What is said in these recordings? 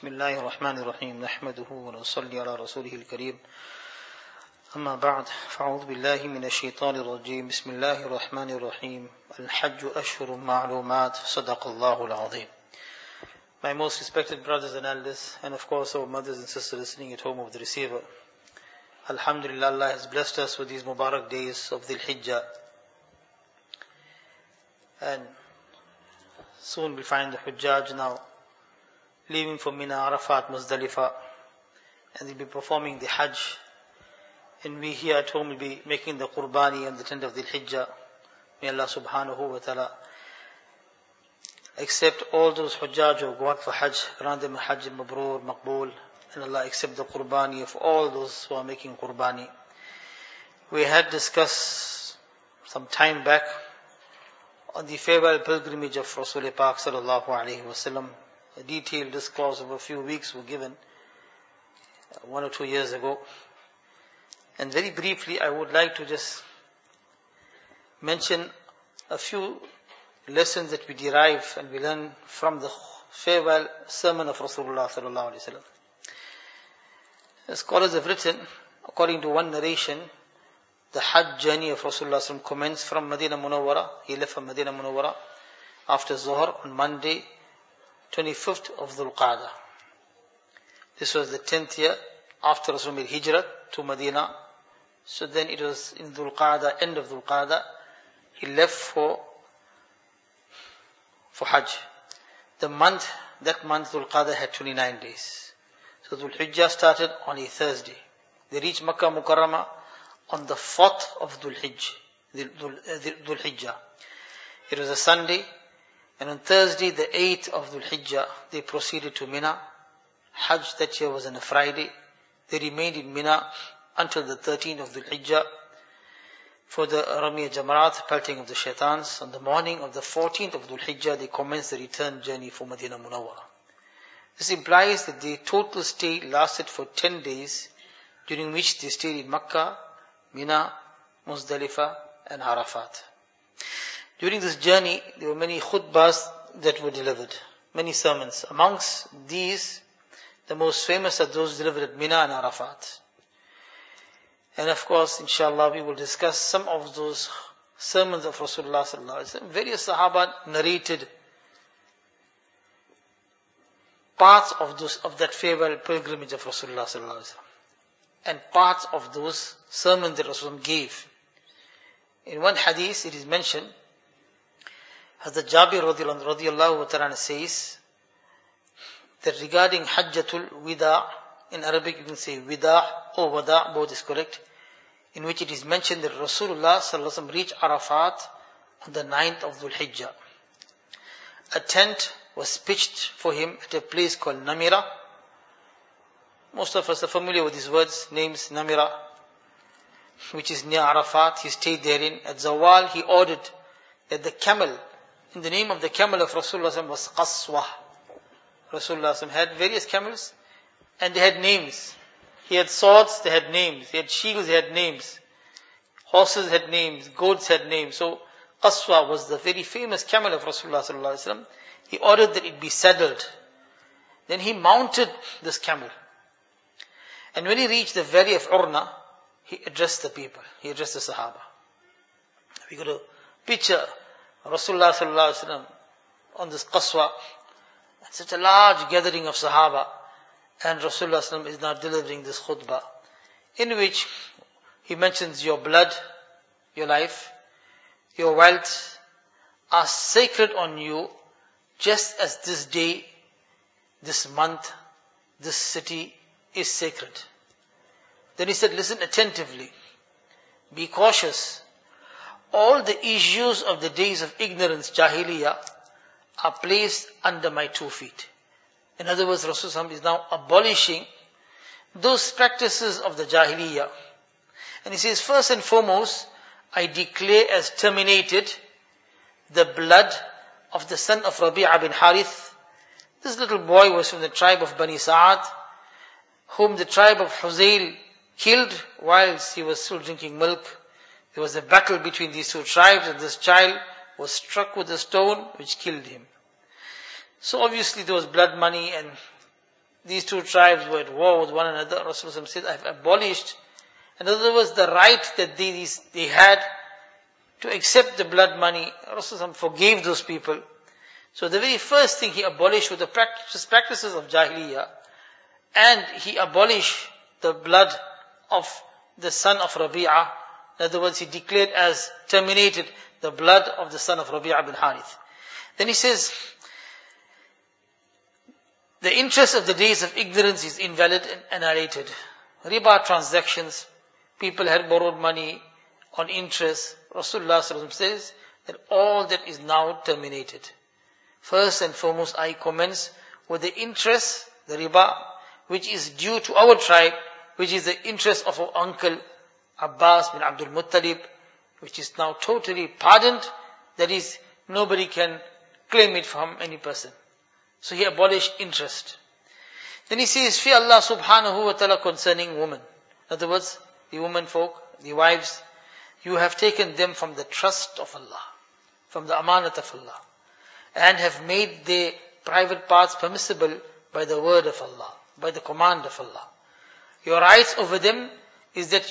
بسم الله الرحمن الرحيم نحمده ونصلي على رسوله الكريم أما بعد فأعوذ بالله من الشيطان الرجيم بسم الله الرحمن الرحيم الحج أشهر معلومات صدق الله العظيم. My most respected brothers and elders, and of course our mothers and sisters listening at home of the receiver, Alhamdulillah, Allah has blessed us with these Mubarak days of Dhul Hijjah, and soon we'll find the Hujjaj now leaving for Mina, Arafat, Muzdalifah, and they'll be performing the Hajj, and we here at home will be making the Qurbani on the 10th of Dhul Hijjah. May Allah subhanahu wa ta'ala accept all those Hujjaj who go out for Hajj, grant them a Hajj Mabrur, Maqbool, and Allah accept the Qurbani of all those who are making Qurbani. We had discussed some time back on the farewell pilgrimage of Rasul Pak sallallahu alayhi wasallam. A detailed discourse of a few weeks were given 1 or 2 years ago. And very briefly, I would like to just mention a few lessons that we derive and we learn from the farewell sermon of Rasulullah sallallahu alaihi wasallam. The scholars have written, according to one narration, the Hajj journey of Rasulullah sallallahu alaihi wasallam commenced from Medina Munawwara. He left from Medina Munawwara after Zuhr on Monday, 25th of Dhul Qa'dah. This was the 10th year after Rasul made Hijrat to Medina. So then it was in Dhul Qa'dah, end of Dhul Qa'dah, he left for Hajj. That month Dhul Qa'dah had 29 days. So Dhul Hijjah started on a Thursday. They reached Makkah Mukarramah on the 4th of Dhul Hijjah. It was a Sunday. And on Thursday, the 8th of Dhul Hijjah, they proceeded to Mina. Hajj that year was on a Friday. They remained in Mina until the 13th of Dhul Hijjah for the Ramiyah Jamarat, pelting of the shaitans. On the morning of the 14th of Dhul Hijjah, they commenced the return journey for Medina Munawwara. This implies that the total stay lasted for 10 days, during which they stayed in Makkah, Mina, Muzdalifah, and Arafat. During this journey, there were many khutbahs that were delivered, many sermons. Amongst these, the most famous are those delivered at Mina and Arafat. And of course, inshallah, we will discuss some of those sermons of Rasulullah sallallahu alaihi wasallam. Various Sahaba narrated parts of that farewell pilgrimage of Rasulullah sallallahu alaihi wasallam, and parts of those sermons that Rasulullah gave. In one hadith, it is mentioned, Hazrat Jabir radiyallahu ta'ala says that regarding Hajjatul Wida, in Arabic you can say Wida or Wada, both is correct, in which it is mentioned that Rasulullah sallallahu alaihi wasallam reached Arafat on the 9th of Dhul Hijjah. A tent was pitched for him at a place called Namira. Most of us are familiar with these words, names Namira, which is near Arafat. He stayed therein. At Zawal, he ordered that the camel, in the name of the camel of Rasulullah was Qaswa. Rasulullah had various camels and they had names. He had swords, they had names. He had shields, they had names. Horses had names, goats had names. So Qaswa was the very famous camel of Rasulullah. He ordered that it be saddled. Then he mounted this camel. And when he reached the valley of Urna, he addressed the people. He addressed the Sahaba. We got a picture Rasulullah sallallahu alaihi wasallam on this Qaswa, such a large gathering of Sahaba, and Rasulullah sallallahu alaihi wasallam is now delivering this khutbah, in which he mentions your blood, your life, your wealth are sacred on you, just as this day, this month, this city is sacred. Then he said, listen attentively, be cautious. All the issues of the days of ignorance, Jahiliyyah, are placed under my 2 feet. In other words, Rasulullah is now abolishing those practices of the Jahiliyyah. And he says, first and foremost, I declare as terminated the blood of the son of Rabi'a bin Harith. This little boy was from the tribe of Bani Sa'ad, whom the tribe of Huzayl killed whilst he was still drinking milk. There was a battle between these two tribes, and this child was struck with a stone which killed him. So obviously there was blood money, and these two tribes were at war with one another, Rasulullah said, I have abolished, in other words, the right that they had to accept the blood money. Rasulullah forgave those people. So the very first thing he abolished were the practices of Jahiliyyah, and he abolished the blood of the son of Rabi'ah. In other words, he declared as terminated the blood of the son of Rabi'ah bin Harith. Then he says, the interest of the days of ignorance is invalid and annihilated. Riba transactions, people had borrowed money on interest. Rasulullah says that all that is now terminated. First and foremost, I commence with the interest, the riba, which is due to our tribe, which is the interest of our uncle Abbas bin Abdul Muttalib, which is now totally pardoned. That is, nobody can claim it from any person. So he abolished interest. Then he says, fear Allah subhanahu wa ta'ala concerning women. In other words, the women folk, the wives, you have taken them from the trust of Allah, from the amanat of Allah, and have made their private parts permissible by the word of Allah, by the command of Allah. Your rights over them is that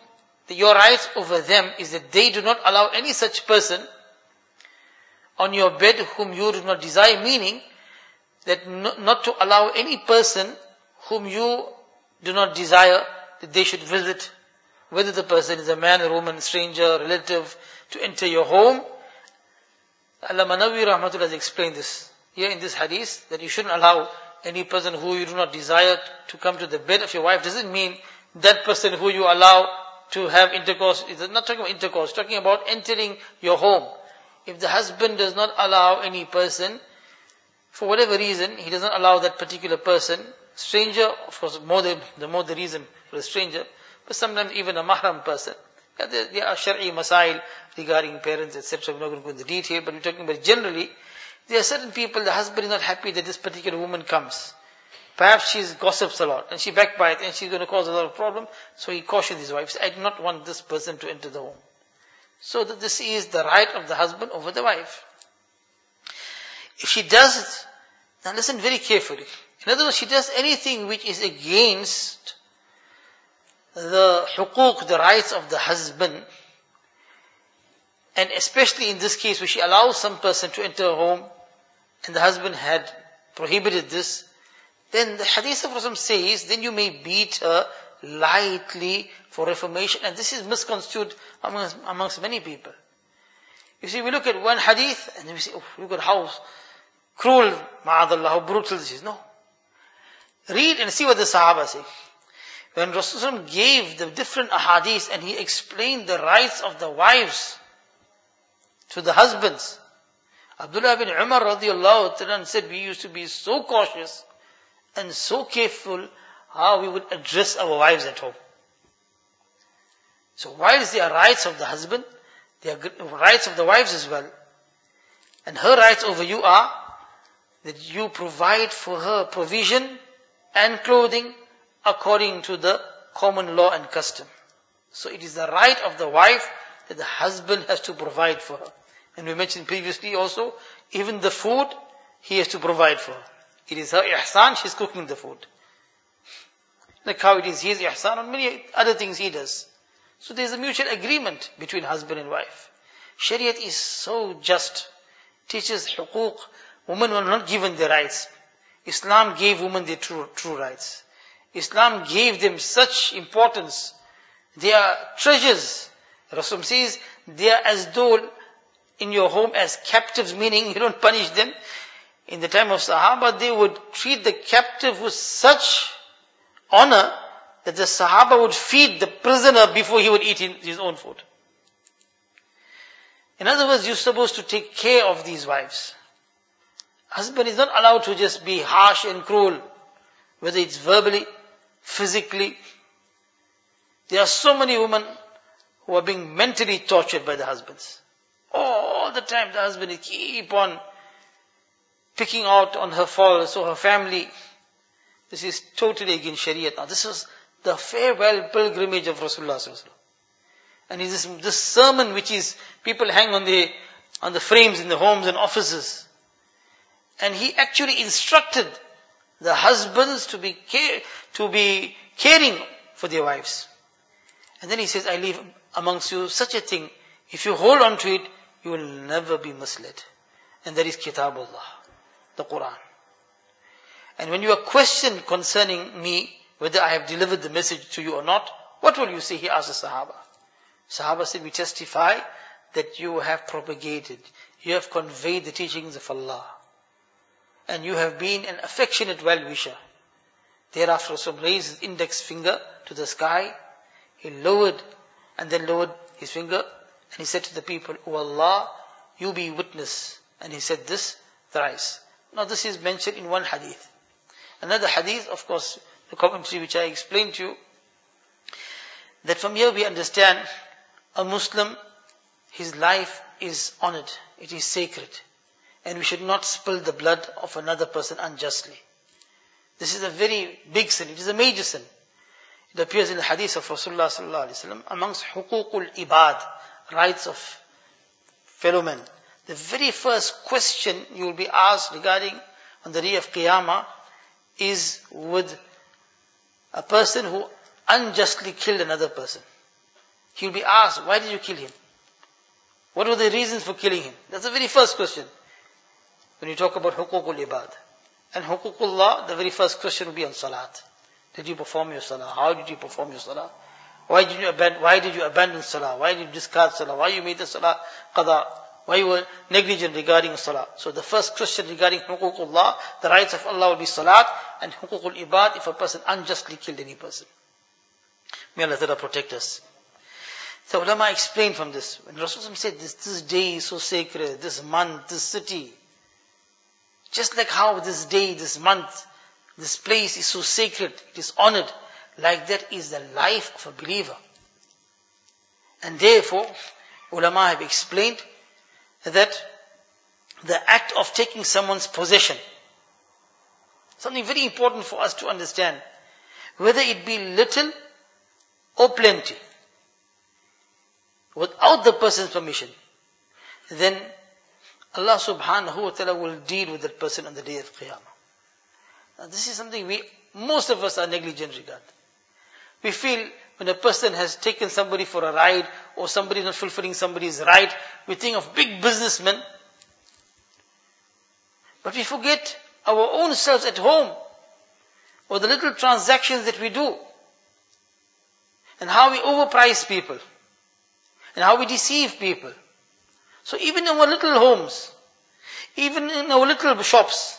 they do not allow any such person on your bed whom you do not desire, meaning that not to allow any person whom you do not desire that they should visit, whether the person is a man, a woman, stranger, relative, to enter your home. Allama Nawawi Rahmatullah has explained this here in this hadith, that you shouldn't allow any person who you do not desire to come to the bed of your wife. Doesn't mean that person who you allow to have intercourse. It's not talking about intercourse, it's talking about entering your home. If the husband does not allow any person, for whatever reason, he does not allow that particular person, stranger, of course, the more the reason for a stranger, but sometimes even a mahram person. There are shari'i masail regarding parents, etc. We're not going to go into detail, but we're talking about generally, there are certain people, the husband is not happy that this particular woman comes. Perhaps she gossips a lot, and she backbites, and she's going to cause a lot of problem, so he cautions his wife, I do not want this person to enter the home. So that this is the right of the husband over the wife. If she does, now listen very carefully. In other words, she does anything which is against the huquq, the rights of the husband, and especially in this case where she allows some person to enter a home, and the husband had prohibited this, then the hadith of Rasul says, then you may beat her lightly for reformation. And this is misconstrued amongst many people. You see, we look at one hadith, and we say, oh, look at how cruel, ma'adallah, how brutal this is. No. Read and see what the Sahaba say. When Rasul gave the different ahadith, and he explained the rights of the wives to the husbands, Abdullah bin Umar radiallahu ta'ala said, we used to be so cautious and so careful how we would address our wives at home. So whilst there are rights of the husband, there are rights of the wives as well. And her rights over you are that you provide for her provision and clothing according to the common law and custom. So it is the right of the wife that the husband has to provide for her. And we mentioned previously also, even the food, he has to provide for her. It is her ihsan, she's cooking the food. Like how it is his ihsan on many other things he does. So there is a mutual agreement between husband and wife. Shariat is so just. Teaches huquq. Women were not given their rights. Islam gave women their true rights. Islam gave them such importance. They are treasures. Rasul says, they are as though in your home as captives, meaning you don't punish them. In the time of Sahaba, they would treat the captive with such honor that the Sahaba would feed the prisoner before he would eat his own food. In other words, you're supposed to take care of these wives. Husband is not allowed to just be harsh and cruel, whether it's verbally, physically. There are so many women who are being mentally tortured by the husbands. All the time the husband is keep on picking out on her faults or her family. This is totally against Shariat. Now this was the farewell pilgrimage of Rasulullah. And this sermon which is people hang on the frames in the homes and offices. And he actually instructed the husbands to be caring for their wives. And then he says, I leave amongst you such a thing, if you hold on to it, you will never be misled. And that is Kitabullah, the Quran. And when you are questioned concerning me, whether I have delivered the message to you or not, what will you say? He asked the Sahaba. Sahaba said, we testify that you have propagated, you have conveyed the teachings of Allah. And you have been an affectionate well-wisher. Thereafter Rasul raised his index finger to the sky. He lowered his finger and he said to the people, O Allah, you be witness. And he said this thrice. Now this is mentioned in one hadith. Another hadith, of course, the commentary which I explained to you, that from here we understand a Muslim, his life is honored, it is sacred. And we should not spill the blood of another person unjustly. This is a very big sin, it is a major sin. It appears in the hadith of Rasulullah sallallahu alaihi wasallam, amongst huququl ibad, rights of fellow men. The very first question you will be asked regarding on the day of Qiyamah is with a person who unjustly killed another person. He will be asked, why did you kill him? What were the reasons for killing him? That's the very first question. When you talk about huququl ibad. And huququllah, the very first question will be on salat. Did you perform your salah? How did you perform your salah? Why did you abandon salah? Why did you discard salah? Why you made the salah qada? Why you were negligent regarding salah? So the first question regarding huququllah, the rights of Allah will be salat, and huququl ibad if a person unjustly killed any person. May Allah Ta'ala protect us. So ulama explained from this. When Rasulullah said this day is so sacred, this month, this city, just like how this day, this month, this place is so sacred, it is honored, like that is the life of a believer. And therefore, ulama have explained that the act of taking someone's possession, something very important for us to understand, whether it be little or plenty, without the person's permission, then Allah subhanahu wa ta'ala will deal with that person on the day of Qiyamah. Now this is something most of us are negligent regarding. We feel when a person has taken somebody for a ride, or somebody not fulfilling somebody's right, we think of big businessmen. But we forget our own selves at home, or the little transactions that we do, and how we overprice people, and how we deceive people. So even in our little homes, even in our little shops,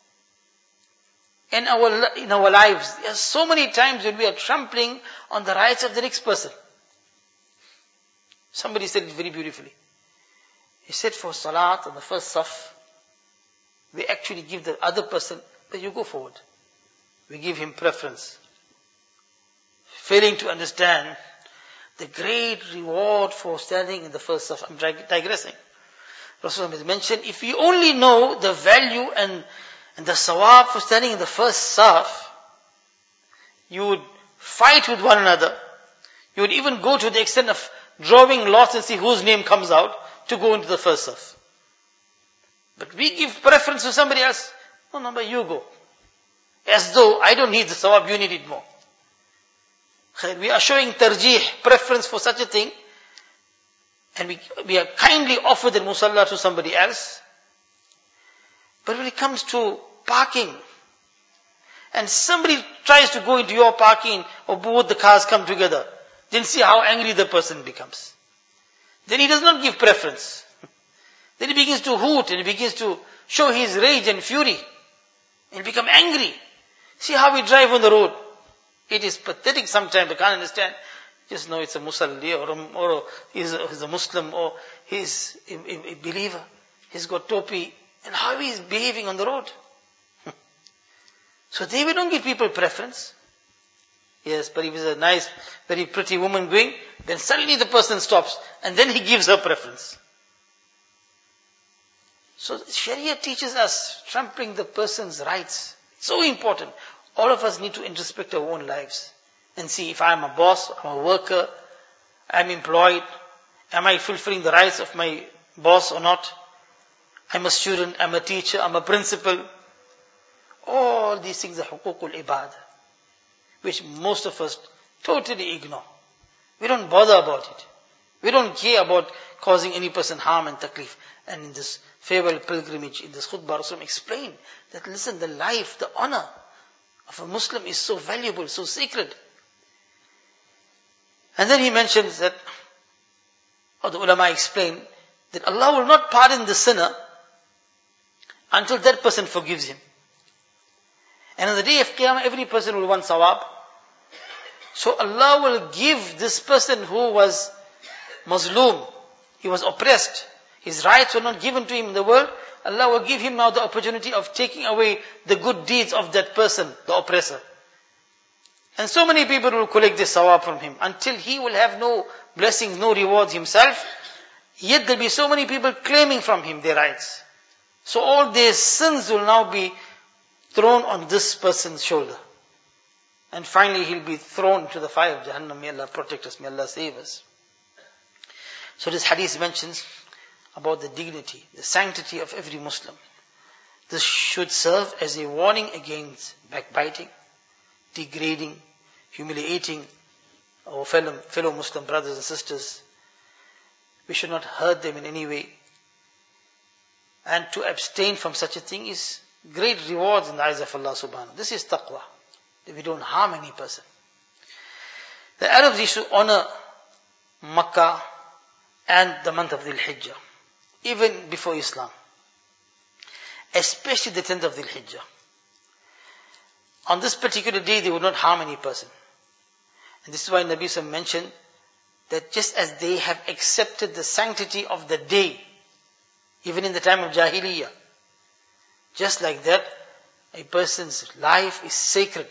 in our lives, there are so many times when we are trampling on the rights of the next person. Somebody said it very beautifully. He said for salat on the first saf, we actually give the other person, that you go forward. We give him preference. Failing to understand the great reward for standing in the first saf. I'm digressing. Rasulullah has mentioned, if you only know the value and the sawab for standing in the first saf, you would fight with one another. You would even go to the extent of drawing lots and see whose name comes out to go into the first saf. But we give preference to somebody else. No, but you go. As though I don't need the sawab, you need it more. We are showing tarjih, preference for such a thing, and we are kindly offered the musalla to somebody else. But when it comes to parking, and somebody tries to go into your parking, or both the cars come together, then see how angry the person becomes. Then he does not give preference. Then he begins to hoot, and he begins to show his rage and fury, and become angry. See how we drive on the road. It is pathetic sometimes, I can't understand. Just know it's a musalli, or he's a Muslim, or he's a believer. He's got topi, and how he is behaving on the road. So we don't give people preference. Yes, but if it's a nice, very pretty woman going, then suddenly the person stops, and then he gives her preference. So Sharia teaches us trampling the person's rights. It's so important. All of us need to introspect our own lives and see if I'm a boss, I'm a worker, I'm employed, am I fulfilling the rights of my boss or not? I'm a student, I'm a teacher, I'm a principal. All these things are huququl ibad, which most of us totally ignore. We don't bother about it. We don't care about causing any person harm and taklif. And in this farewell pilgrimage, in this khutbah, Rasul explained that, listen, the life, the honor of a Muslim is so valuable, so sacred. And then he mentions that, or the ulama explained, that Allah will not pardon the sinner until that person forgives him. And on the day of Qiyamah, every person will want sawab. So Allah will give this person who was mazloom, he was oppressed, his rights were not given to him in the world, Allah will give him now the opportunity of taking away the good deeds of that person, the oppressor. And so many people will collect this sawab from him until he will have no blessings, no rewards himself. Yet there will be so many people claiming from him their rights. So all their sins will now be thrown on this person's shoulder. And finally he'll be thrown to the fire of Jahannam. May Allah protect us, may Allah save us. So this hadith mentions about the dignity, the sanctity of every Muslim. This should serve as a warning against backbiting, degrading, humiliating our fellow Muslim brothers and sisters. We should not hurt them in any way. And to abstain from such a thing is great rewards in the eyes of Allah subhanahu. This is taqwa, that we don't harm any person. The Arabs used to honor Makkah and the month of Dhul Hijjah, even before Islam. Especially the 10th of Dhul Hijjah. On this particular day, they would not harm any person. And this is why Nabi Sallallahu mentioned that just as they have accepted the sanctity of the day, even in the time of Jahiliyyah, just like that, a person's life is sacred.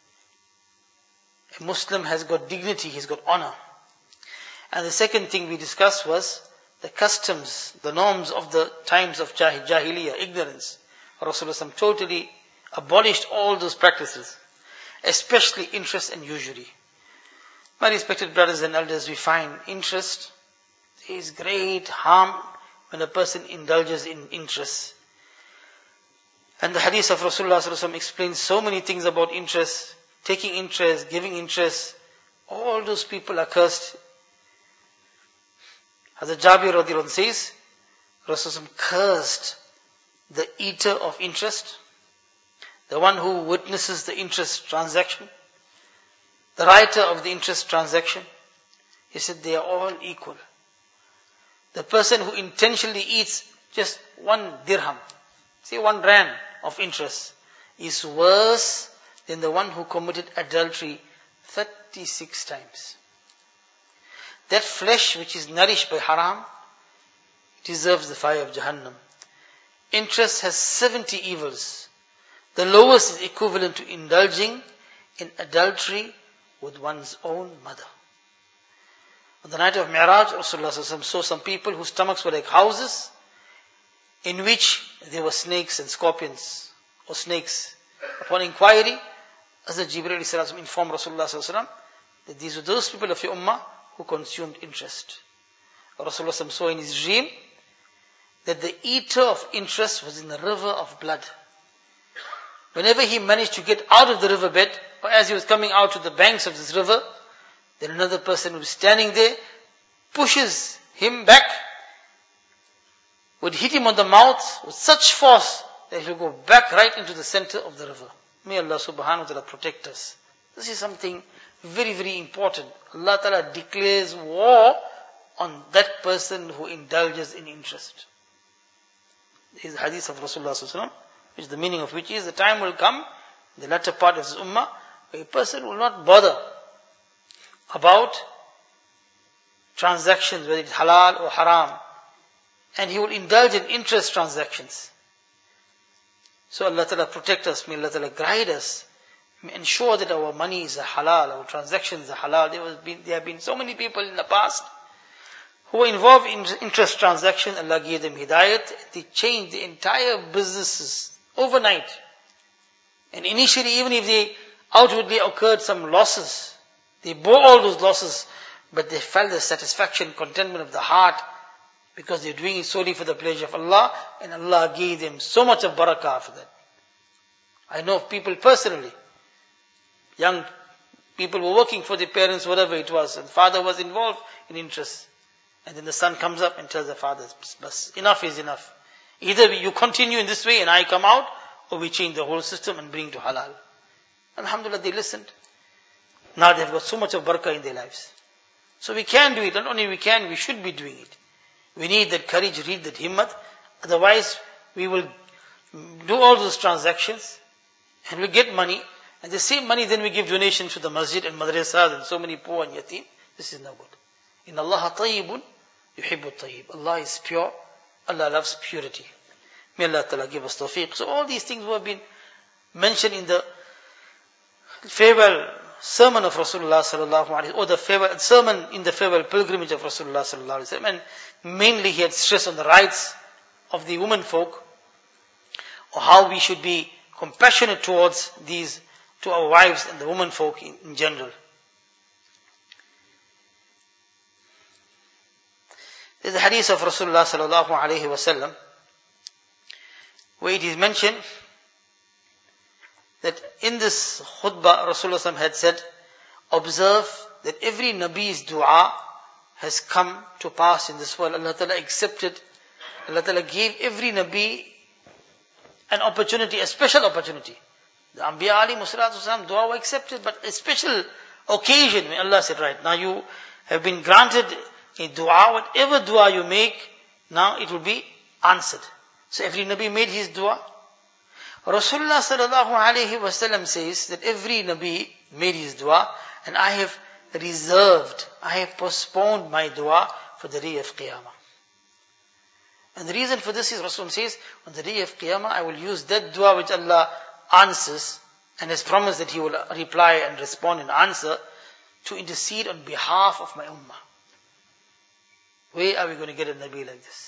A Muslim has got dignity, he's got honor. And the second thing we discussed was the customs, the norms of the times of Jahiliyyah, ignorance. Rasulullah totally abolished all those practices, especially interest and usury. My respected brothers and elders, we find interest, there is great harm when a person indulges in interest. And the hadith of Rasulullah explains so many things about interest, taking interest, giving interest. All those people are cursed. Hazrat Jabir radhiyallahu anhu says, Rasulullah cursed the eater of interest, the one who witnesses the interest transaction, the writer of the interest transaction. He said they are all equal. The person who intentionally eats just 1 dirham, say 1 rand of interest, is worse than the one who committed adultery 36 times. That flesh which is nourished by haram deserves the fire of Jahannam. Interest has 70 evils. The lowest is equivalent to indulging in adultery with one's own mother. On the night of Mi'raj, Rasulullah saw some people whose stomachs were like houses, in which there were snakes and scorpions, or snakes. Upon inquiry, Hazrat Jibreel informed Rasulullah that these were those people of your ummah who consumed interest. Rasulullah saw in his dream that the eater of interest was in the river of blood. Whenever he managed to get out of the riverbed, or as he was coming out to the banks of this river, then another person who was standing there pushes him back, would hit him on the mouth with such force that he will go back right into the center of the river. May Allah subhanahu wa ta'ala protect us. This is something very, very important. Allah ta'ala declares war on that person who indulges in interest. This is the hadith of Rasulullah, which the meaning of which is the time will come, the latter part of his ummah, where a person will not bother about transactions, whether it's halal or haram, and he will indulge in interest transactions. So Allah Ta'ala protect us, may Allah Ta'ala guide us, may ensure that our money is halal, our transactions are halal. There have been so many people in the past who were involved in interest transactions. Allah gave them hidayat, they changed the entire businesses overnight. And initially, even if they outwardly occurred some losses, they bore all those losses, but they felt the satisfaction, contentment of the heart, because they're doing it solely for the pleasure of Allah, and Allah gave them so much of barakah for that. I know people personally. Young people were working for their parents, whatever it was, and the father was involved in interest. And then the son comes up and tells the father, "Bas, enough is enough. Either you continue in this way and I come out, or we change the whole system and bring to halal." Alhamdulillah, they listened. Now they've got so much of barakah in their lives. So we can do it. Not only we can, we should be doing it. We need that courage, need that himmat. Otherwise, we will do all those transactions and we get money. And the same money then we give donations to the masjid and madrasas and so many poor and yatim. This is no good. Inna Allah tayyibun yuhibbu tayyib. Allah is pure. Allah loves purity. May Allah Ta'ala give us tawfiq. So all these things have been mentioned in the farewell sermon of Rasulullah sallallahu alaihi wasallam, or the farewell sermon in the farewell pilgrimage of Rasulullah sallallahu alaihi wasallam. And mainly he had stressed on the rights of the women folk, or how we should be compassionate towards these, to our wives and the women folk in general. There's a hadith of Rasulullah sallallahu alaihi wasallam where it is mentioned that in this khutbah Rasulullah had said, observe that every Nabi's dua has come to pass in this world. Allah Ta'ala accepted, Allah Ta'ala gave every Nabi an opportunity, a special opportunity. The Anbiya alayhi salatu wasalam dua were accepted, but a special occasion when Allah said, right, now you have been granted a dua, whatever dua you make, now it will be answered. So every Nabi made his dua. Rasulullah sallallahu alayhi wasallam says that every Nabi made his dua, and I have reserved, I have postponed my dua for the day of Qiyamah. And the reason for this is Rasulullah says, on the day of Qiyamah I will use that dua which Allah answers and has promised that He will reply and respond and answer, to intercede on behalf of my ummah. Where are we going to get a Nabi like this?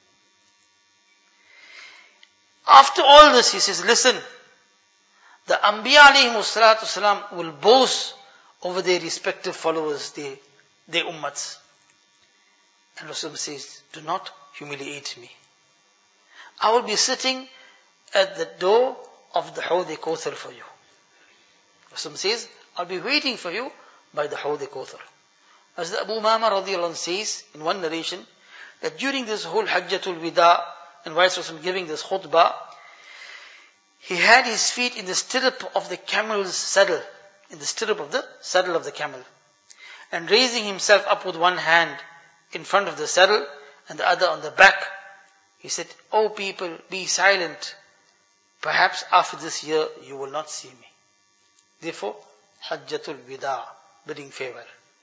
After all this, he says, listen, the Anbiya alayhi salatu wasalam will boast over their respective followers, their ummats. And Rasulullah says, do not humiliate me. I will be sitting at the door of the Hawd Kawthar for you. Rasulullah says, I'll be waiting for you by the Hawd Kawthar. As the Abu Umama radiallahu anh says in one narration, that during this whole Hajjatul Wida, and whilst Rasulullah giving this khutbah, he had his feet in the stirrup of the camel's saddle, in the stirrup of the saddle of the camel, and raising himself up with one hand in front of the saddle and the other on the back, he said, "O people, be silent. Perhaps after this year you will not see me." Therefore, Hajjatul Wida, bidding farewell.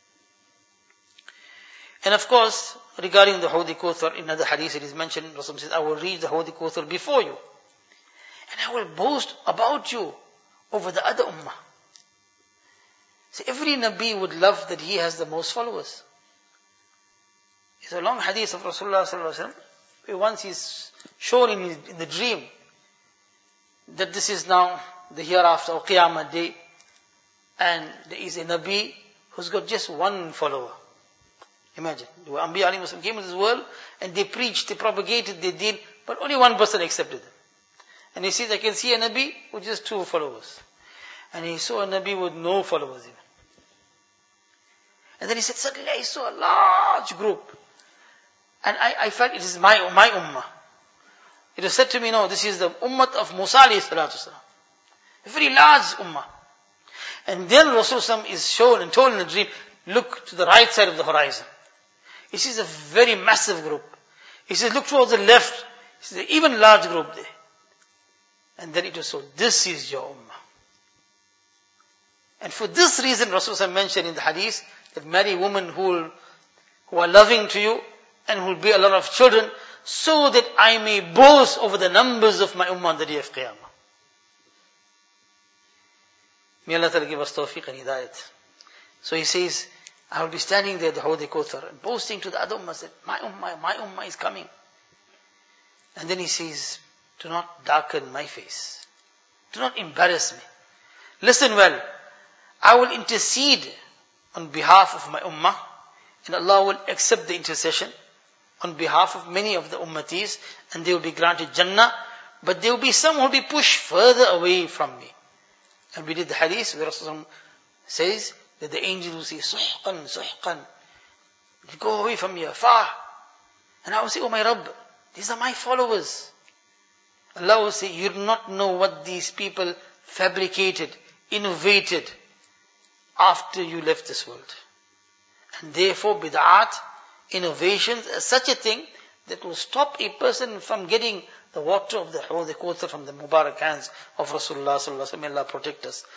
And of course, regarding the Hawd Kawthar, in another hadith it is mentioned, Rasulullah says, I will reach the Hawd Kawthar before you, and I will boast about you over the other ummah. So every Nabi would love that he has the most followers. It's a long hadith of Rasulullah sallallahu alaihi wasallam, where once he's shown in the dream that this is now the hereafter, or Qiyamah day, and there is a Nabi who's got just one follower. Imagine, the Anbiya alayhi wasallam came into this world and they preached, they propagated, they did, but only one person accepted them. And he says, I can see a Nabi with just 2 followers. And he saw a Nabi with no followers even. And then he said, suddenly I saw a large group. And I felt it is my ummah. It was said to me, no, this is the ummah of Musa alayhi salatu wasalam. A very large ummah. And then Rasulullah is shown and told in a dream, look to the right side of the horizon. He sees a very massive group. He says, look towards the left. He sees an even large group there. And then it was so, this is your ummah. And for this reason, Rasulullah mentioned in the hadith, that marry women who are loving to you, and who will bear a lot of children, so that I may boast over the numbers of my ummah on the day of Qiyamah. May Allah Ta'ala give us tawfiq and hidayat. So he says, I will be standing there at the Hawd Kawthar and boasting to the other ummah that my ummah is coming. And then he says, do not darken my face. Do not embarrass me. Listen well, I will intercede on behalf of my ummah, and Allah will accept the intercession on behalf of many of the ummatis, and they will be granted Jannah but there will be some who will be pushed further away from me. And we did the hadith where Rasulullah says that the angel will say, Suhqan, Suhqan. Go away from here, far. And I will say, oh my Rabb, these are my followers. Allah will say, you do not know what these people fabricated, innovated after you left this world. And therefore bid'at, innovations, are such a thing that will stop a person from getting the water of the Hawd al-Kawthar from the Mubarak hands of Rasulullah sallallahu alaihi wasallam. May Allah protect us.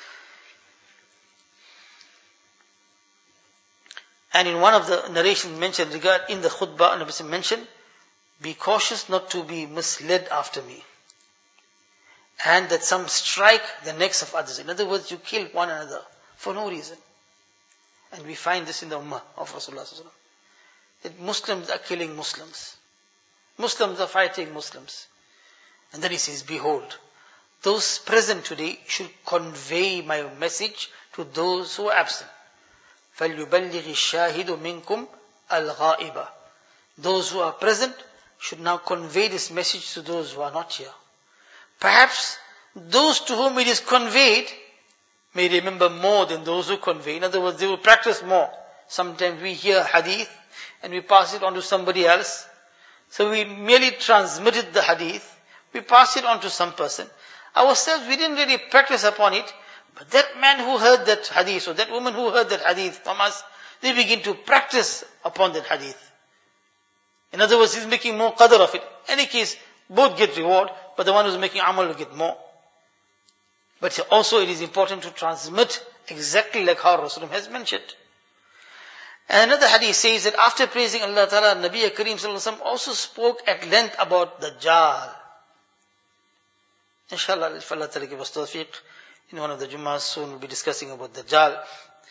And in one of the narrations mentioned in the khutbah, Nabi mentioned, be cautious not to be misled after me. And that some strike the necks of others. In other words, you kill one another for no reason. And we find this in the ummah of Rasulullah sallallahu alaihi wasallam. That Muslims are killing Muslims. Muslims are fighting Muslims. And then he says, behold, those present today should convey my message to those who are absent. فَلْيُبَلِّغِ الشَّاهِدُ مِنْكُمْ الْغَائِبَ. Those who are present should now convey this message to those who are not here. Perhaps those to whom it is conveyed may remember more than those who convey. In other words, they will practice more. Sometimes we hear hadith and we pass it on to somebody else. So we merely transmitted the hadith. We pass it on to some person. Ourselves, we didn't really practice upon it. But that man who heard that hadith, or that woman who heard that hadith from us, they begin to practice upon that hadith. In other words, he's making more qadr of it. In any case, both get reward, but the one who's making amal will get more. But also it is important to transmit exactly like how Rasulullah has mentioned. And another hadith says that after praising Allah Ta'ala, Nabi Kareem Sallallahu Alaihi Wasallam also spoke at length about Dajjal. Inshallah, if Allah Ta'ala give us tawfiq, in one of the Jummahs soon we'll be discussing about Dajjal.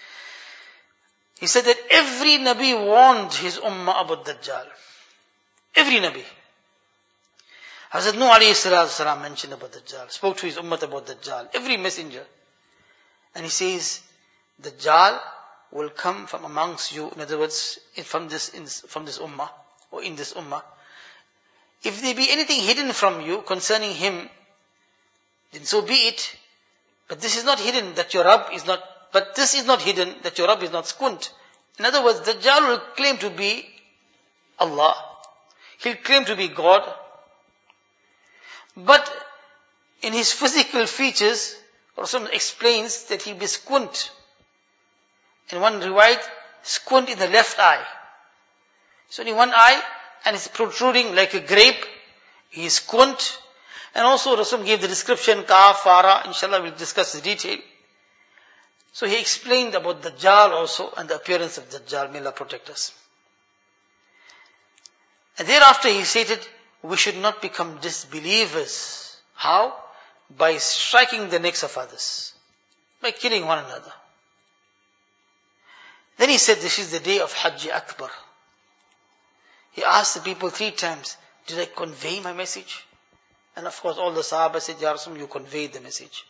He said that every Nabi warned his ummah about Dajjal. Every Nabi. Hazrat Nuh alayhi salam mentioned about Dajjal, spoke to his ummah about Dajjal. Every messenger. And he says, Dajjal will come from amongst you, in other words, from this ummah, or in this ummah. If there be anything hidden from you concerning him, then so be it. But this is not hidden that your Rabb is not, but this is not hidden that your Rabb is not skunt. In other words, Dajjal will claim to be Allah. He'll claim to be God. But in his physical features, Rasul explains that he'll be skunt. In one riwayat, skunt in the left eye. So only one eye, and it's protruding like a grape. He is skunt. And also Rasul gave the description, Kafara, inshallah we'll discuss the detail. So he explained about Dajjal also, and the appearance of Dajjal. May Allah protect us. And thereafter he stated, we should not become disbelievers. How? By striking the necks of others. By killing one another. Then he said, this is the day of Hajj Akbar. He asked the people 3 times, did I convey my message? And of course all the Sahaba said, Ya Rasul, you conveyed the message.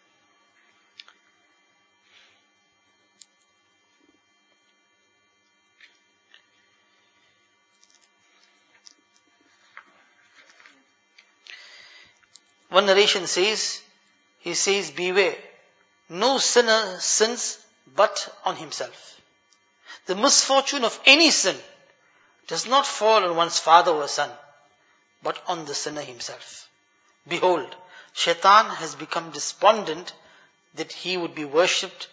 One narration says, he says, beware, no sinner sins but on himself. The misfortune of any sin does not fall on one's father or son, but on the sinner himself. Behold, Shaitan has become despondent that he would be worshipped,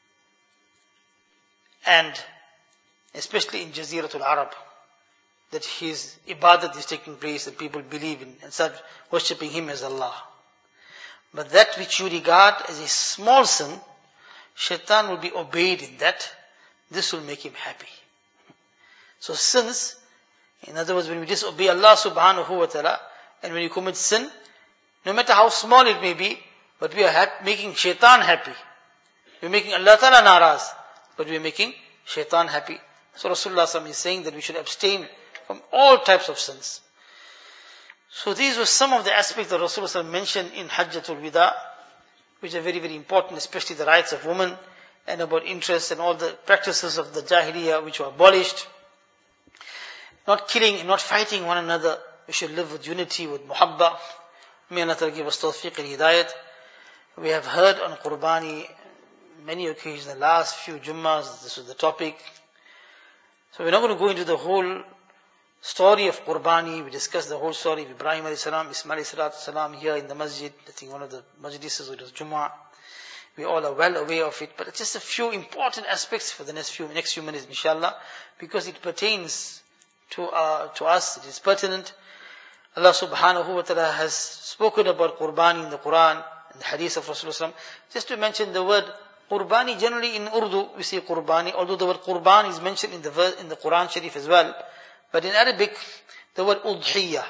and especially in Jaziratul Arab, that his ibadat is taking place and people believe in and start worshipping him as Allah. But that which you regard as a small sin, Shaitan will be obeyed in that. This will make him happy. So sins, in other words, when we disobey Allah subhanahu wa ta'ala, and when you commit sin, no matter how small it may be, but we are making Shaitan happy. We're making Allah ta'ala naraz, but we're making Shaitan happy. So Rasulullah is saying that we should abstain from all types of sins. So these were some of the aspects that Rasulullah mentioned in Hajjatul Wida, which are very, very important, especially the rights of women, and about interests and all the practices of the Jahiliyyah which were abolished. Not killing and not fighting one another. We should live with unity, with muhabba. May Allah Ta'ala give us tawfiq and hidayat. We have heard on Qurbani many occasions, the last few Jummahs, this was the topic. So we're not going to go into the whole story of Qurbani. We discussed the whole story of Ibrahim alayhi salam, Ismail alayhi salam here in the masjid. I think one of the majlises, it was Jummah. We all are well aware of it, but it's just a few important aspects for the next few minutes, inshallah, because it pertains to us, it is pertinent. Allah subhanahu wa ta'ala has spoken about Qurbani in the Quran, in the hadith of Rasulullah. Just to mention the word Qurbani, generally in Urdu we say Qurbani, although the word Qurban is mentioned in the Quran Sharif as well. But in Arabic, the word Udhiyya,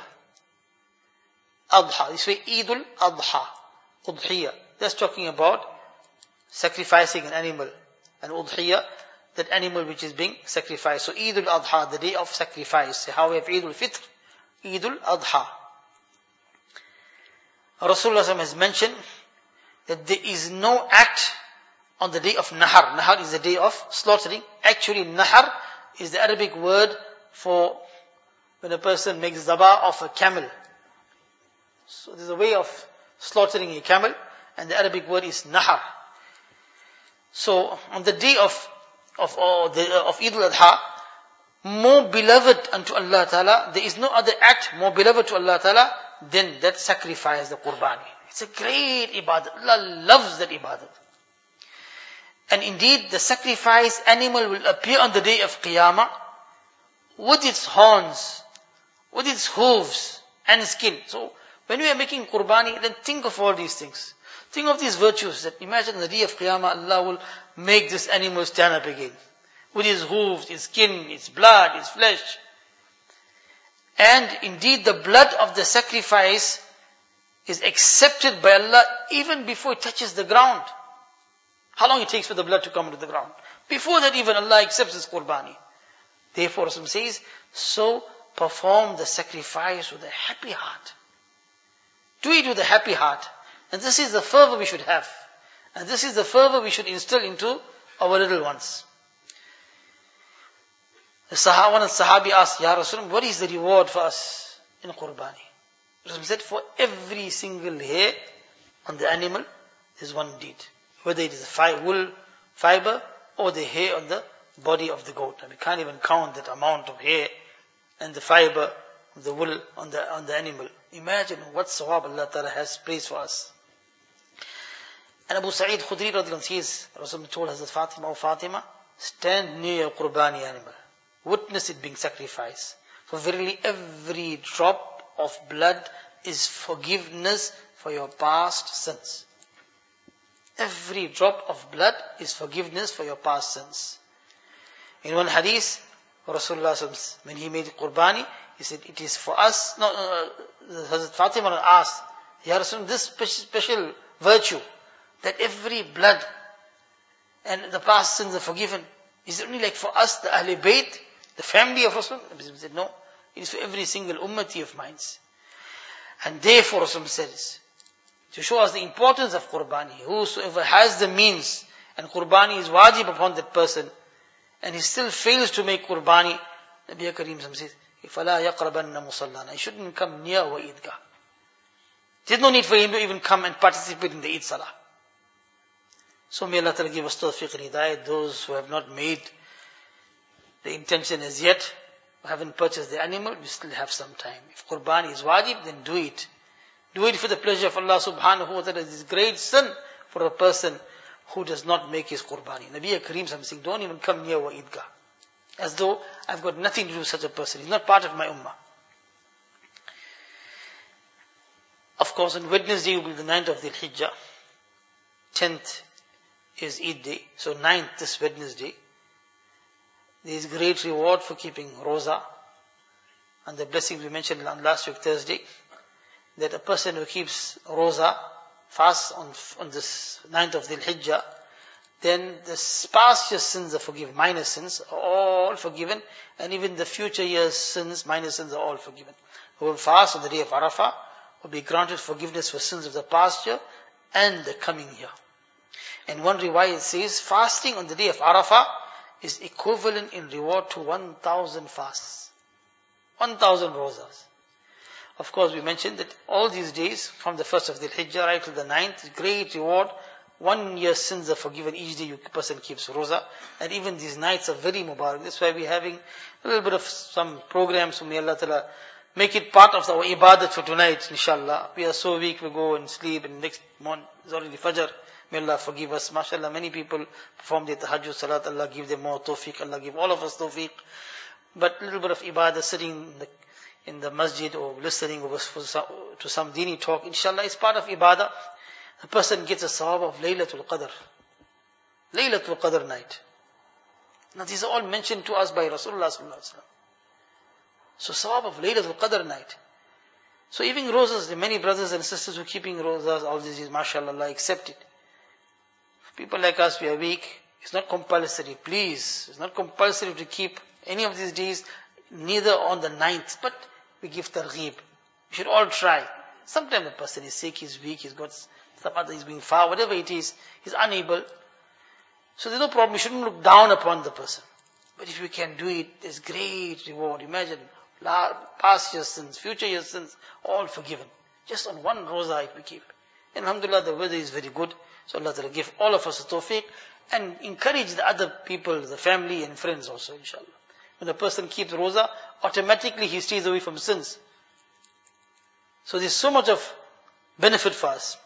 Adha, this way Eidul Adha, Udhiyya. That's talking about sacrificing an animal. And Udhiyya, that animal which is being sacrificed. So Eidul Adha, the day of sacrifice. How we have Eidul Fitr, Eidul Adha. Rasulullah has mentioned that there is no act on the day of Nahar. Nahar is the day of slaughtering. Actually, Nahar is the Arabic word for when a person makes zabah of a camel. So there's a way of slaughtering a camel, and the Arabic word is Nahar. So on the day of Eid al-Adha, more beloved unto Allah Ta'ala, there is no other act more beloved to Allah Ta'ala than that sacrifice, the Qurbani. It's a great ibadah. Allah loves that ibadah. And indeed, the sacrifice animal will appear on the day of Qiyamah with its horns, with its hooves and skin. So when we are making Qurbani, then think of all these things. Think of these virtues, that imagine on the day of Qiyamah, Allah will make this animal stand up again. With his hooves, his skin, its blood, its flesh. And indeed the blood of the sacrifice is accepted by Allah even before it touches the ground. How long it takes for the blood to come into the ground? Before that even Allah accepts this Qurbani. Therefore Rasul says, so perform the sacrifice with a happy heart. Do it with a happy heart. And this is the fervor we should have. And this is the fervor we should instill into our little ones. One of the Sahabi asked, Ya Rasulullah, what is the reward for us in Qurbani? Rasul said, for every single hair on the animal, is one deed. Whether it is a wool fiber or the hair on the body of the goat. And we can't even count that amount of hair and the fiber of the wool on the animal. Imagine what sawab Allah Ta'ala has placed for us. And Abu Sa'id Khudri radhiyallahu anhu says, Rasul told Hazrat Fatima, O Fatima, stand near your Qurbani animal. Witness it being sacrificed. For verily every drop of blood is forgiveness for your past sins. Every drop of blood is forgiveness for your past sins. In one hadith, Rasulullah, when he made Qurbani, he said, it is for us. Hazrat Fatima asked, Ya Rasulullah, this special virtue, that every blood and the past sins are forgiven, is it only like for us, the Ahlul Bayt, the family of Rasulullah? He said, no, it is for every single ummati of mine. And therefore Rasulullah says, to show us the importance of Qurbani, whosoever has the means, and Qurbani is wajib upon that person, and he still fails to make Qurbani, Nabi Kareem says, فَلَا يَقْرَبَنَّ مُصَلَّانَا, he shouldn't come near our Eidgah. There's no need for him to even come and participate in the Eid Salah. So may Allah Ta'ala give us tawfiq and hidayah. Those who have not made the intention as yet, who haven't purchased the animal, we still have some time. If Qurbani is wajib, then do it. Do it for the pleasure of Allah subhanahu wa ta'ala. It is great sin for a person who does not make his Qurbani. Nabi Kareem saying, don't even come near our Eidgah. As though I've got nothing to do with such a person. He's not part of my ummah. Of course, on Wednesday will be the 9th of Dhul Hijjah. 10th is Eid day. So 9th, this Wednesday. There is great reward for keeping Roza. And the blessings we mentioned last week, Thursday, that a person who keeps Roza, fast on this 9th of Dhul Hijjah, then the past year's sins are forgiven. Minor sins are all forgiven. And even the future year's sins, minor sins are all forgiven. Who will fast on the day of Arafah will be granted forgiveness for sins of the past year and the coming year. And one riwayat says, fasting on the day of Arafah is equivalent in reward to 1,000 fasts. 1,000 rozas. Of course, we mentioned that all these days, from the 1st of the Hijjah right to the 9th, great reward. 1 year's sins are forgiven each day a person keeps roza. And even these nights are very mubarak. That's why we're having a little bit of some programs. So may Allah Ta'ala make it part of our ibadat for tonight, inshallah. We are so weak, we go and sleep, and next morning is already Fajr. May Allah forgive us. MashaAllah, many people perform the tahajjud salat. Allah give them more tawfiq. Allah give all of us tawfiq. But a little bit of ibadah, sitting in the masjid or listening to some dini talk, inshallah, is part of ibadah. A person gets a sawab of Laylatul Qadr. Laylatul Qadr night. Now these are all mentioned to us by Rasulullah sallallahu alaihi wasallam. So sawab of Laylatul Qadr night. So even rozas, there are many brothers and sisters who are keeping rozas, all these is mashallah, Allah accept it. People like us, we are weak. It's not compulsory, please. It's not compulsory to keep any of these days, neither on the 9th, but we give targheeb. We should all try. Sometimes the person is sick, he's weak, he's got some other, he's being far, whatever it is, he's unable. So there's no problem, we shouldn't look down upon the person. But if we can do it, there's great reward. Imagine, past year's sins, future year's sins, all forgiven. Just on one roza if we keep. And alhamdulillah, the weather is very good. So Allah Ta'ala give all of us a tawfiq and encourage the other people, the family and friends also, inshallah. When a person keeps roza, automatically he stays away from sins. So there's so much of benefit for us.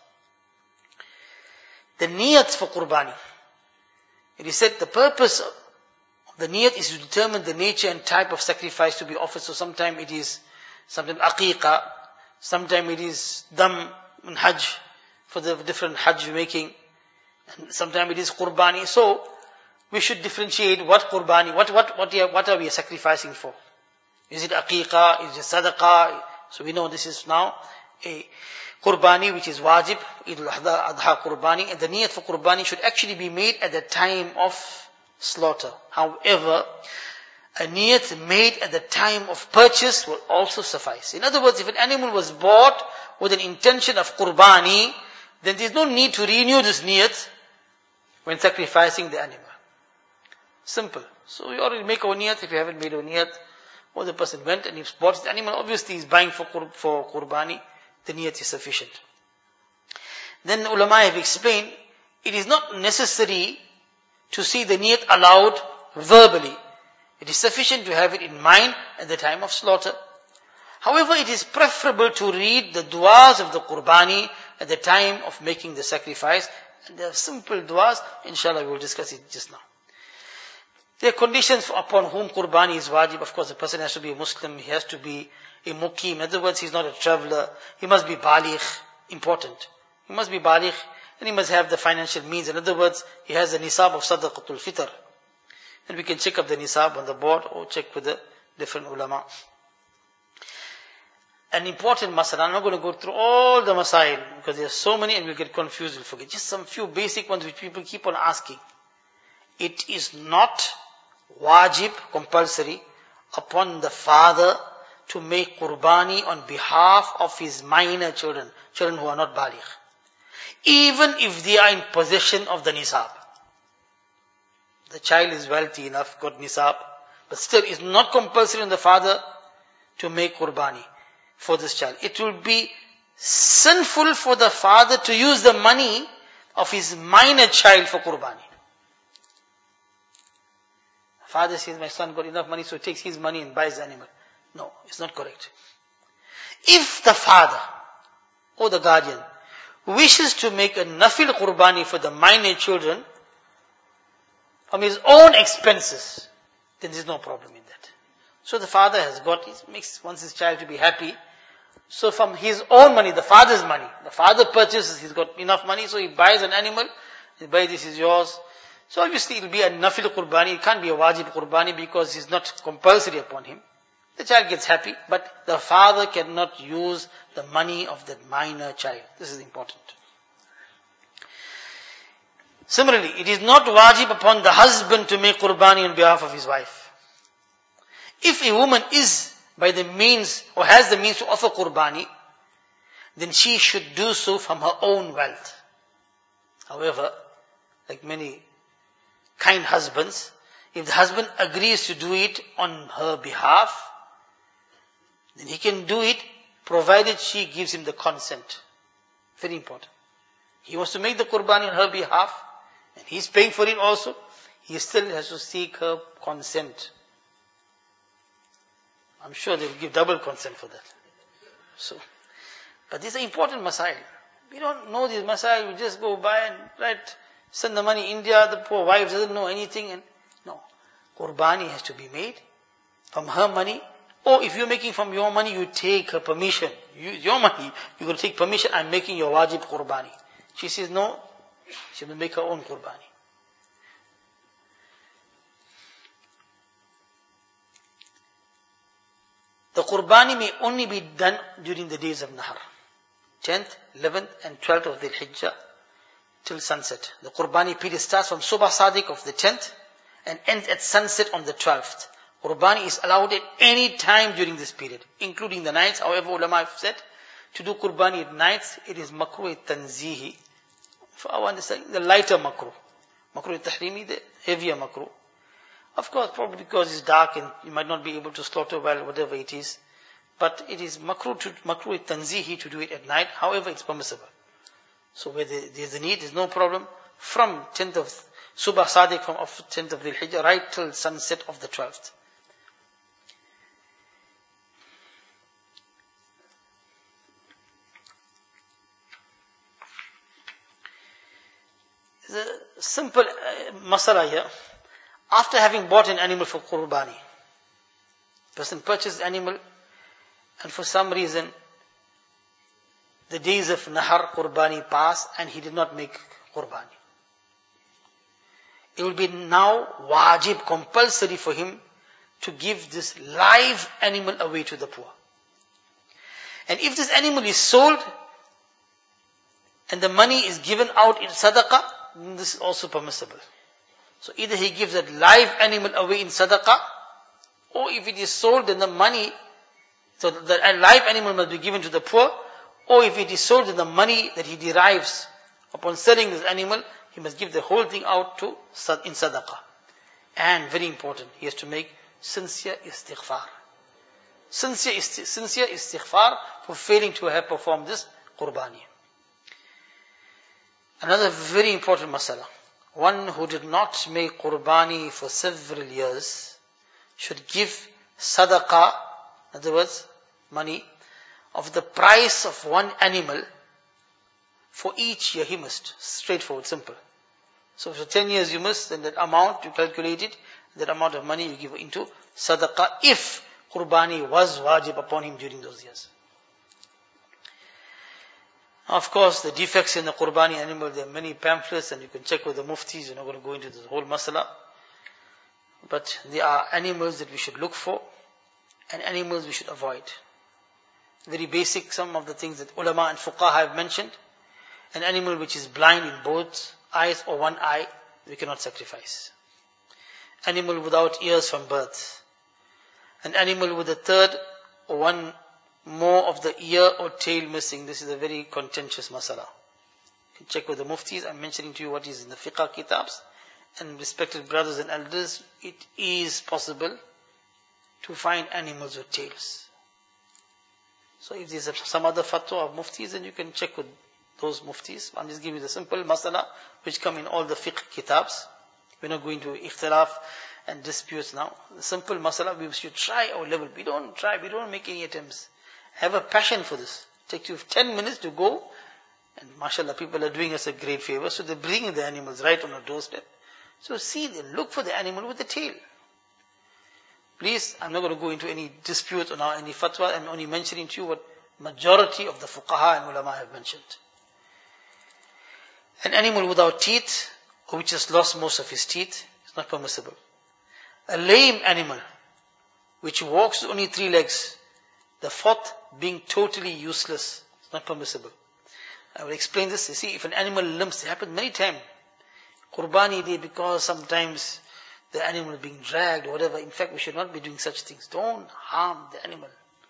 The niyat for qurbani. It is said the purpose of the niyat is to determine the nature and type of sacrifice to be offered. So sometimes it is aqiqah, sometimes it is dam and hajj, for the different hajj making, and sometimes it is qurbani. So we should differentiate what qurbani, what are we sacrificing for? Is it aqiqah? Is it sadaqah? So we know this is now a qurbani which is wajib, Idul Adha qurbani, and the niyat for qurbani should actually be made at the time of slaughter. However, a niyat made at the time of purchase will also suffice. In other words, if an animal was bought with an intention of qurbani, then there is no need to renew this niyat when sacrificing the animal. Simple. So we already make our niyat. If you haven't made a niyat, or the person went and he bought the animal, obviously he's buying for qurbani, the niyat is sufficient. Then ulama have explained, it is not necessary to see the niyat aloud verbally. It is sufficient to have it in mind at the time of slaughter. However, it is preferable to read the du'as of the qurbani at the time of making the sacrifice. And they are simple du'as. Inshallah, we will discuss it just now. There are conditions upon whom qurbani is wajib. Of course, the person has to be a Muslim. He has to be a muqim. In other words, he's not a traveler. He must be baligh. Important. He must be baligh. And he must have the financial means. In other words, he has the nisab of sadaqatul fitr. And we can check up the nisab on the board or check with the different ulama. An important masala. I'm not going to go through all the masail because there are so many and we'll get confused, we'll forget. Just some few basic ones which people keep on asking. It is not wajib, compulsory, upon the father to make qurbani on behalf of his minor children who are not baligh. Even if they are in possession of the nisab. The child is wealthy enough, got nisab, but still it's not compulsory on the father to make qurbani for this child. It will be sinful for the father to use the money of his minor child for qurbani. Father says, my son got enough money, so he takes his money and buys the animal. No, it's not correct. If the father or the guardian wishes to make a nafil qurbani for the minor children from his own expenses, then there's no problem in that. So the father has got, wants his child to be happy. So from his own money, the father's money, the father purchases, he's got enough money, so he buys an animal, he buys, this is yours. So obviously it will be a nafil qurbani, it can't be a wajib qurbani because it's not compulsory upon him. The child gets happy, but the father cannot use the money of that minor child. This is important. Similarly, it is not wajib upon the husband to make qurbani on behalf of his wife. If a woman is by the means or has the means to offer qurbani, then she should do so from her own wealth. However, like many kind husbands, if the husband agrees to do it on her behalf, then he can do it provided she gives him the consent. Very important. He wants to make the qurbani on her behalf, and he's paying for it also. He still has to seek her consent. I'm sure they will give double consent for that. So, but these are important masail. We don't know these masail, we just go by and send the money India, the poor wife doesn't know anything. And no, qurbani has to be made from her money. Or if you're making from your money, you take her permission. Your money, you're going to take permission, I'm making your wajib qurbani. She says no, she will make her own qurbani. The qurbani may only be done during the days of Nahar. 10th, 11th and 12th of the Hijjah till sunset. The qurbani period starts from Subh Sadiq of the 10th and ends at sunset on the 12th. Qurbani is allowed at any time during this period, including the nights. However, ulama have said, to do qurbani at nights, it is makruh tanzihi. For our understanding, the lighter makruh. Makruh tahrimi, the heavier makruh. Of course, probably because it's dark and you might not be able to slaughter well, whatever it is. But it is makruh tanzihi to do it at night. However, it's permissible. So where there's a need, there's no problem. From 10th of Subh Sadiq, from 10th of Dhul Hijjah, right till sunset of the 12th. There's a simple masala here. After having bought an animal for qurbani, person purchased the animal, and for some reason, the days of Nahar qurbani passed and he did not make qurbani. It will be now wajib, compulsory for him to give this live animal away to the poor. And if this animal is sold and the money is given out in sadaqah, then this is also permissible. So either he gives that live animal away in sadaqah, or if it is sold, then the money, so the live animal must be given to the poor, or if it is sold, then the money that he derives upon selling this animal, he must give the whole thing out in sadaqah. And very important, he has to make sincere istighfar. Sincere istighfar for failing to have performed this qurbani. Another very important masala. One who did not make qurbani for several years should give sadaqah, in other words, money, of the price of one animal for each year he must. Straightforward, simple. So for 10 years you must, then that amount you calculate it, that amount of money you give into sadaqah if qurbani was wajib upon him during those years. Of course, the defects in the qurbani animal, there are many pamphlets and you can check with the muftis, you're not going to go into this whole masala. But there are animals that we should look for and animals we should avoid. Very basic, some of the things that ulama and fuqaha have mentioned. An animal which is blind in both eyes or one eye, we cannot sacrifice. Animal without ears from birth. An animal with a third or one more of the ear or tail missing. This is a very contentious masala. You can check with the muftis. I'm mentioning to you what is in the fiqh kitabs. And respected brothers and elders, it is possible to find animals with tails. So if there's some other fatwa of muftis, then you can check with those muftis. I'm just giving you the simple masala which come in all the fiqh kitabs. We're not going to ikhtilaf and disputes now. The simple masala, we should try our level. We don't make any attempts. Have a passion for this. It takes you 10 minutes to go, and mashallah, people are doing us a great favor, so they're bringing the animals right on our doorstep. So look for the animal with the tail. Please, I'm not going to go into any dispute or any fatwa. I'm only mentioning to you what majority of the fuqaha and ulama have mentioned. An animal without teeth, or which has lost most of his teeth, is not permissible. A lame animal, which walks with only 3 legs, the fourth being totally useless, is not permissible. I will explain this. You see, if an animal limps, it happens many times. Qurbani day, because sometimes the animal is being dragged or whatever. In fact, we should not be doing such things. Don't harm the animal.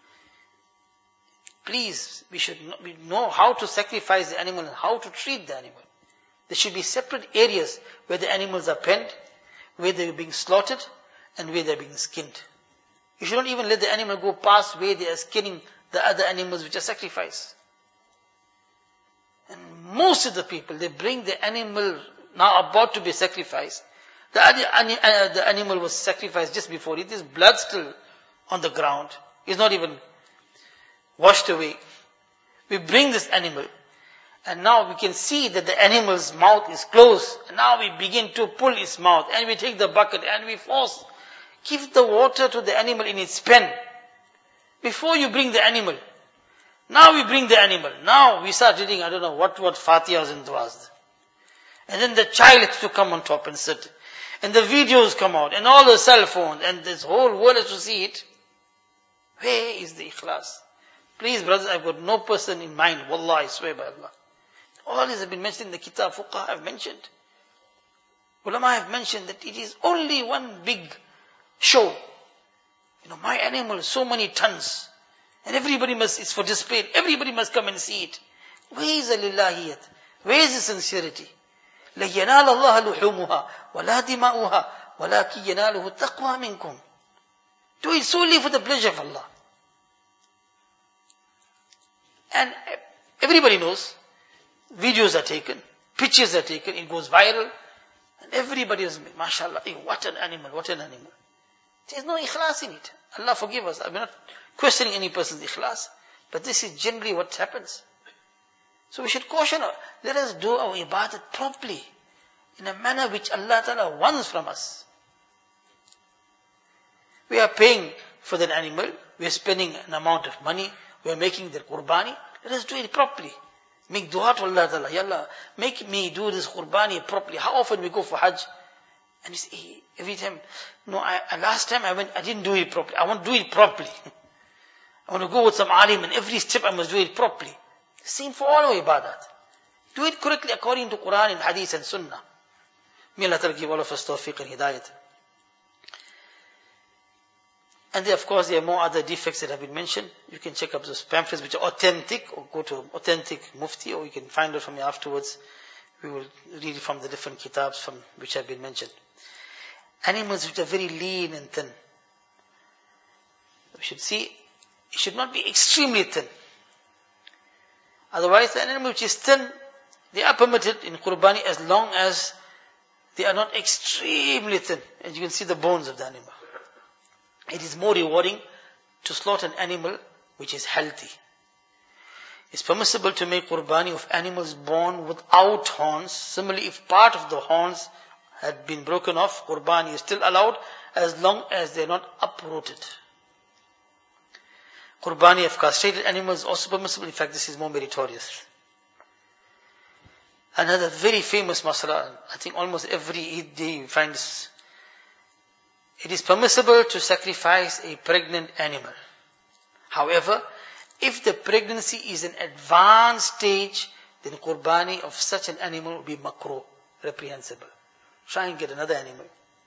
Please, we know how to sacrifice the animal and how to treat the animal. There should be separate areas where the animals are penned, where they are being slaughtered, and where they are being skinned. You should not even let the animal go past where they are skinning the other animals which are sacrificed. And most of the people, they bring the animal now about to be sacrificed. The animal was sacrificed just before it. There's blood still on the ground. It's not even washed away. We bring this animal, and now we can see that the animal's mouth is closed. And now we begin to pull its mouth, and we take the bucket and we force. Give the water to the animal in its pen. Before you bring the animal. Now we bring the animal. Now we start reading, I don't know what Fatihas and Duas. And then the child has to come on top and sit. And the videos come out, and all the cell phones, and this whole world has to see it. Where is the ikhlas? Please brothers, I've got no person in mind. Wallah, I swear by Allah. All this has been mentioned in the Kitab, Fuqaha have mentioned. Ulama have mentioned that it is only one big show. My animal is so many tons. And everybody it's for display. Everybody must come and see it. Where is the lillahiyat? Where is the sincerity? لَن يَنَالَ اللَّهَ لُحُومُهَا وَلَا دِمَاؤُهَا وَلَكِنْ يَنَالُهُ التَّقْوَى مِنْكُمْ. Do it solely for the pleasure of Allah. And everybody knows, videos are taken, pictures are taken, it goes viral, and everybody is, mashallah, what an animal, what an animal. There's no ikhlas in it. Allah forgive us. I'm not questioning any person's ikhlas, but this is generally what happens. So we should caution, let us do our ibadat properly, in a manner which Allah Ta'ala wants from us. We are paying for that animal, we are spending an amount of money, we are making the qurbani, let us do it properly. Make dua to Allah Ta'ala, Ya Allah, make me do this qurbani properly. How often we go for Hajj, and you say, every time, last time I didn't do it properly, I want to do it properly. I want to go with some alim, and every step I must do it properly. Same for all our ibadat. Do it correctly according to Quran and Hadith and Sunnah. May Allah Ta'ala give all of us tawfiq and hidayat. And there, of course, there are more other defects that have been mentioned. You can check up those pamphlets which are authentic, or go to authentic mufti, or you can find it from me afterwards. We will read it from the different kitabs which have been mentioned. Animals which are very lean and thin. We should see, it should not be extremely thin. Otherwise, the animal which is thin, they are permitted in qurbani as long as they are not extremely thin. And you can see the bones of the animal. It is more rewarding to slaughter an animal which is healthy. It's permissible to make qurbani of animals born without horns. Similarly, if part of the horns had been broken off, qurbani is still allowed as long as they are not uprooted. Qurbani of castrated animals is also permissible. In fact, this is more meritorious. Another very famous masala, I think almost every Eid day you find this. It is permissible to sacrifice a pregnant animal. However, if the pregnancy is an advanced stage, then qurbani of such an animal will be makruh, reprehensible. Try and get another animal.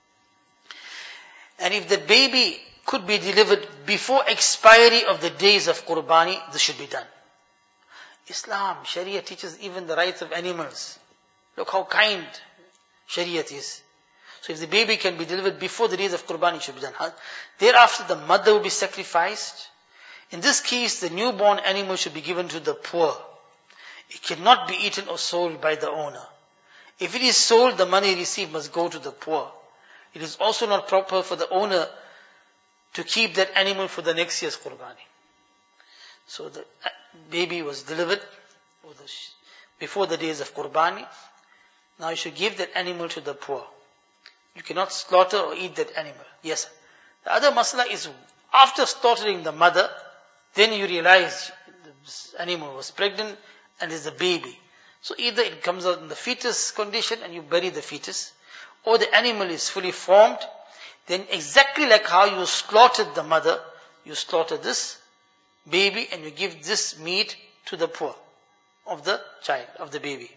And if the baby could be delivered before expiry of the days of qurbani, this should be done. Islam, Sharia teaches even the rights of animals. Look how kind Shariat is. So if the baby can be delivered before the days of qurbani, it should be done. Thereafter, the mother will be sacrificed. In this case, the newborn animal should be given to the poor. It cannot be eaten or sold by the owner. If it is sold, the money received must go to the poor. It is also not proper for the owner to keep that animal for the next year's qurbani. So the baby was delivered before the days of qurbani. Now you should give that animal to the poor. You cannot slaughter or eat that animal. Yes. The other masala is after slaughtering the mother, then you realize this animal was pregnant and is a baby. So either it comes out in the fetus condition and you bury the fetus, or the animal is fully formed, then exactly like how you slaughtered the mother, you slaughter this baby and you give this meat to the poor of the child, of the baby.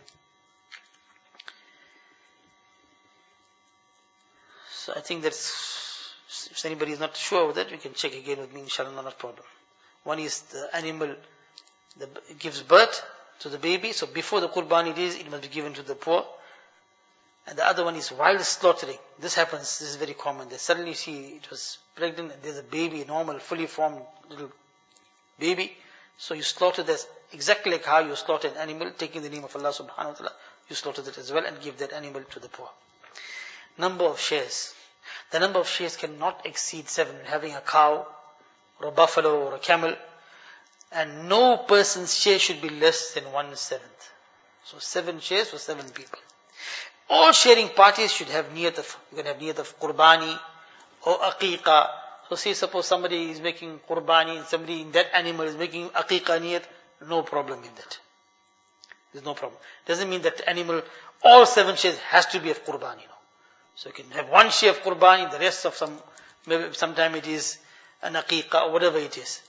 So I think that's, if anybody is not sure of that, we can check again with me, inshallah, not a problem. One is the animal gives birth to the baby, so before the qurbani days, it must be given to the poor. And the other one is while slaughtering. This happens, this is very common. They suddenly see it was pregnant and there's a baby, normal, fully formed little baby. So you slaughter this exactly like how you slaughter an animal, taking the name of Allah subhanahu wa ta'ala, you slaughter that as well and give that animal to the poor. Number of shares. The number of shares cannot exceed 7. Having a cow, or a buffalo, or a camel, and no person's share should be less than 1/7. So 7 shares for 7 people. All sharing parties should have niyat of, you can have niyat of qurbani or aqiqah. So say suppose somebody is making qurbani and somebody in that animal is making aqiqah niyat, no problem in that. There's no problem. Doesn't mean that the animal, all 7 shares has to be of qurbani. No. So you can have 1 share of qurbani, the rest of maybe sometime it is an aqiqah or whatever it is.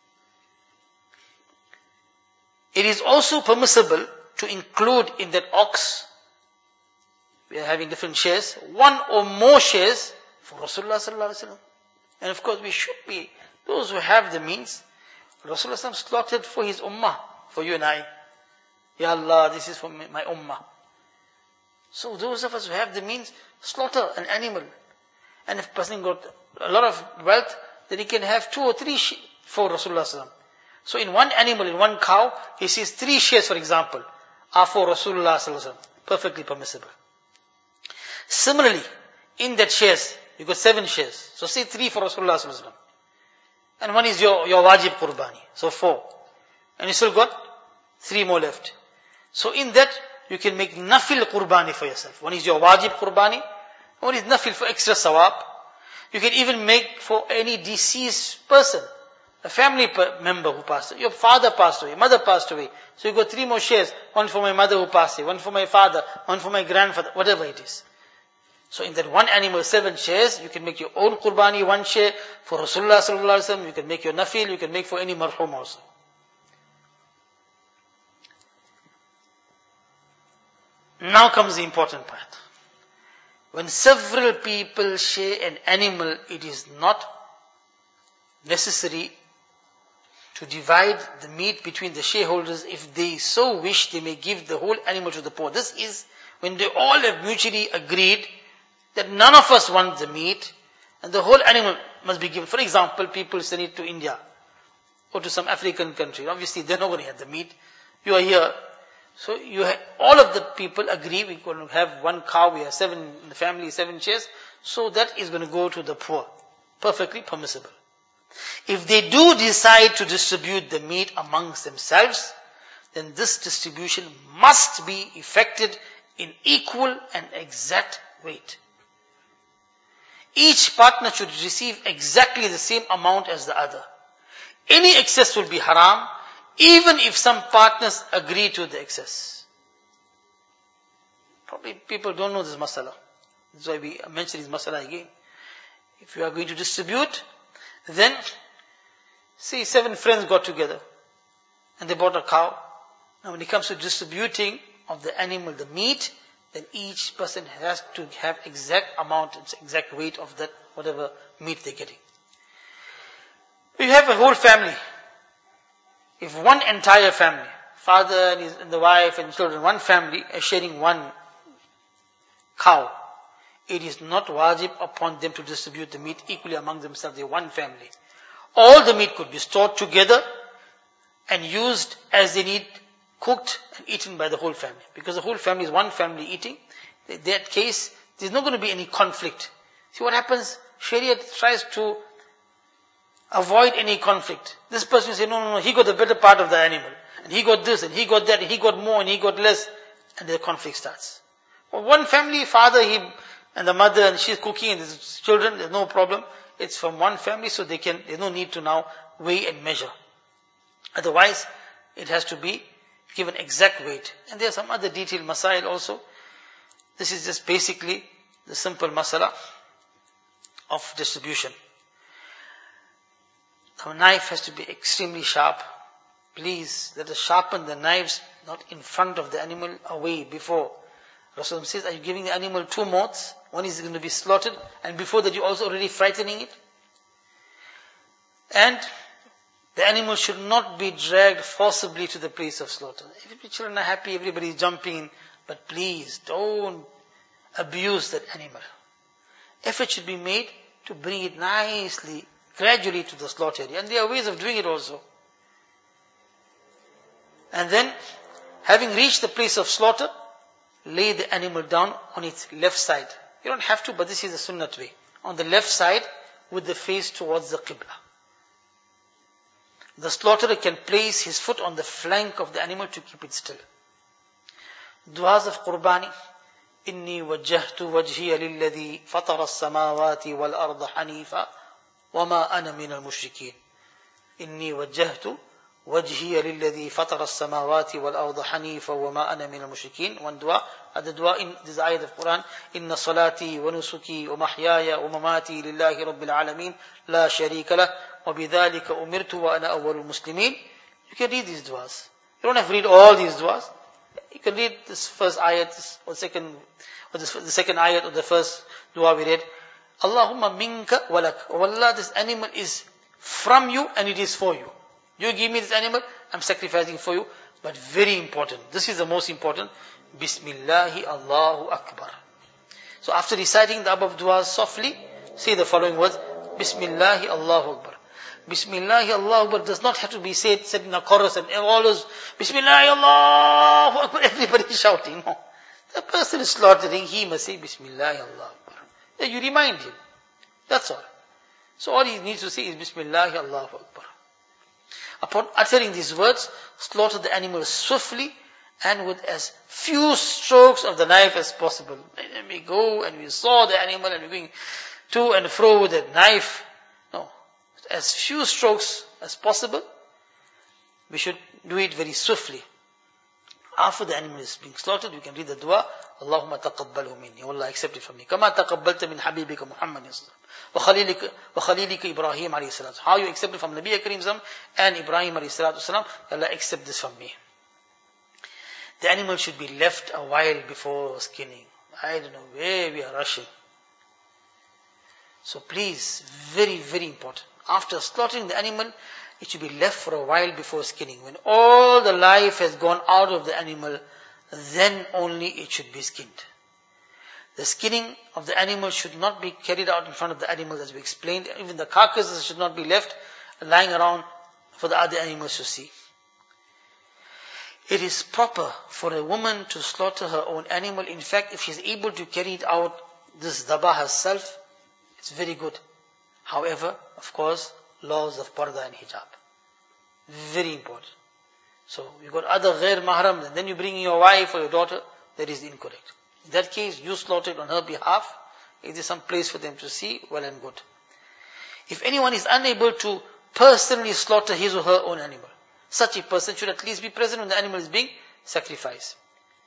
It is also permissible to include in that ox, we are having different shares, 1 or more shares for Rasulullah sallallahu alaihi wasallam. And of course we should be, those who have the means, Rasulullah sallallahu alaihi wasallam slaughtered for his ummah, for you and I. Ya Allah, this is for my ummah. So those of us who have the means, slaughter an animal. And if a person got a lot of wealth, then he can have 2 or 3 for Rasulullah sallallahu alaihi wasallam. So in one animal, in one cow, he sees 3 shares, for example, are for Rasulullah sallallahu alaihi wasallam. Perfectly permissible. Similarly, in that shares, you got 7 shares. So say 3 for Rasulullah sallallahu alaihi wasallam. And 1 is your wajib qurbani. So 4. And you still got 3 more left. So in that, you can make nafil qurbani for yourself. 1 is your wajib qurbani. 1 is nafil for extra sawab. You can even make for any deceased person. A family member who passed away. Your father passed away, mother passed away. So you got 3 more shares. 1 for my mother who passed away, 1 for my father, 1 for my grandfather, whatever it is. So in that one animal, 7 shares, you can make your own qurbani, 1 share for Rasulullah sallallahu alaihi wasallam. You can make your nafil, you can make for any marhum also. Now comes the important part. When several people share an animal, it is not necessary to divide the meat between the shareholders. If they so wish, they may give the whole animal to the poor. This is when they all have mutually agreed that none of us want the meat and the whole animal must be given. For example, people send it to India or to some African country. Obviously, they're not going to have the meat. You are here. So all of the people agree we're going to have 1 cow, we have 7 in the family, 7 shares. So that is going to go to the poor. Perfectly permissible. If they do decide to distribute the meat amongst themselves, then this distribution must be effected in equal and exact weight. Each partner should receive exactly the same amount as the other. Any excess will be haram, even if some partners agree to the excess. Probably people don't know this masala. That's why we mention this masala again. If you are going to distribute, then, see 7 friends got together and they bought a cow. Now when it comes to distributing of the animal, the meat, then each person has to have exact amount, exact weight of that, whatever meat they're getting. We have a whole family. If one entire family, father and the wife and children, one family are sharing 1 cow, it is not wajib upon them to distribute the meat equally among themselves. They're one family. All the meat could be stored together and used as they need, cooked and eaten by the whole family. Because the whole family is one family eating. In that case, there's not going to be any conflict. See what happens? Sharia tries to avoid any conflict. This person will say, no, he got the better part of the animal. And he got this, and he got that, and he got more, and he got less. And the conflict starts. Well, one family, father, and the mother, and she's cooking, and there's children, there's no problem. It's from one family, so there's no need to now weigh and measure. Otherwise, it has to be given exact weight. And there are some other detailed masail also. This is just basically the simple masala of distribution. The knife has to be extremely sharp. Please, let us sharpen the knives not in front of the animal, away before. Rasulullah says, are you giving the animal 2 mouths? One is going to be slaughtered, and before that you're also already frightening it. And the animal should not be dragged forcibly to the place of slaughter. If children are happy, everybody is jumping, but please don't abuse that animal. Effort should be made to bring it nicely, gradually to the slaughter area. And there are ways of doing it also. And then, having reached the place of slaughter, lay the animal down on its left side. You don't have to, but this is the sunnat way. On the left side, with the face towards the qibla. The slaughterer can place his foot on the flank of the animal to keep it still. Du'as of Qurbani. إني وجهت وجهي للذي فطر السماوات والأرض حنيفا وما أنا من المشركين. إني وجهت وجهي للذي فطر السماوات والأرض حنيفا وما أنا من المشركين. One dua. The dua in this ayat of Quran. إن صلاتي ونسكي ومحياي ومماتي لله رب العالمين لا شريك له وبذلك أمرت وأنا أول المسلمين. You can read these duas. You don't have to read all these duas. You can read this first ayat or the second ayat or the first dua we read. Allahumma minka walak. Oh Allah, this animal is from you and it is for you. You give me this animal, I'm sacrificing for you. But very important, this is the most important. Bismillahi Allahu Akbar. So after reciting the above duas softly, say the following words. Bismillahi Allahu Akbar. Bismillahi Allahu Akbar does not have to be said in a chorus and all those Bismillahi Allahu Akbar, everybody is shouting. No. The person is slaughtering, he must say Bismillahi Allahu Akbar. Then you remind him. That's all. So all he needs to say is Bismillahi Allahu Akbar. Upon uttering these words, slaughter the animal swiftly and with as few strokes of the knife as possible. And we go and we saw the animal and we're going to and fro with the knife. No. As few strokes as possible, we should do it very swiftly. After the animal is being slaughtered, you can read the dua, Allahumma taqabbalhu minni. Oh Allah, accept it from me. Kama taqabbalta min habibika Muhammad wa khalilika Ibrahim alayhi salatu. How you accept it from Nabi Kareem sallam and Ibrahim alayhi salatu sallam. Allah, accept this from me. The animal should be left a while before skinning. I don't know where we are rushing. So please, very, very important. After slaughtering the animal, it should be left for a while before skinning. When all the life has gone out of the animal, then only it should be skinned. The skinning of the animal should not be carried out in front of the animal, as we explained. Even the carcasses should not be left lying around for the other animals to see. It is proper for a woman to slaughter her own animal. In fact, if she is able to carry it out, this dabah herself, it's very good. However, of course, laws of parda and hijab. Very important. So, you got other ghair mahram, and then you bring your wife or your daughter, that is incorrect. In that case, you slaughter it on her behalf. If there's some place for them to see, well and good. If anyone is unable to personally slaughter his or her own animal, such a person should at least be present when the animal is being sacrificed.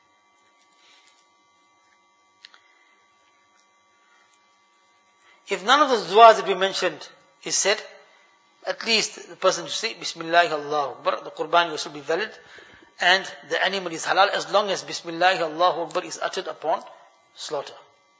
If none of the du'as that we mentioned is said, at least the person should say Bismillah Allahu Akbar. The Qurban will still be valid and the animal is halal as long as Bismillah Allahu Akbar is uttered upon slaughter.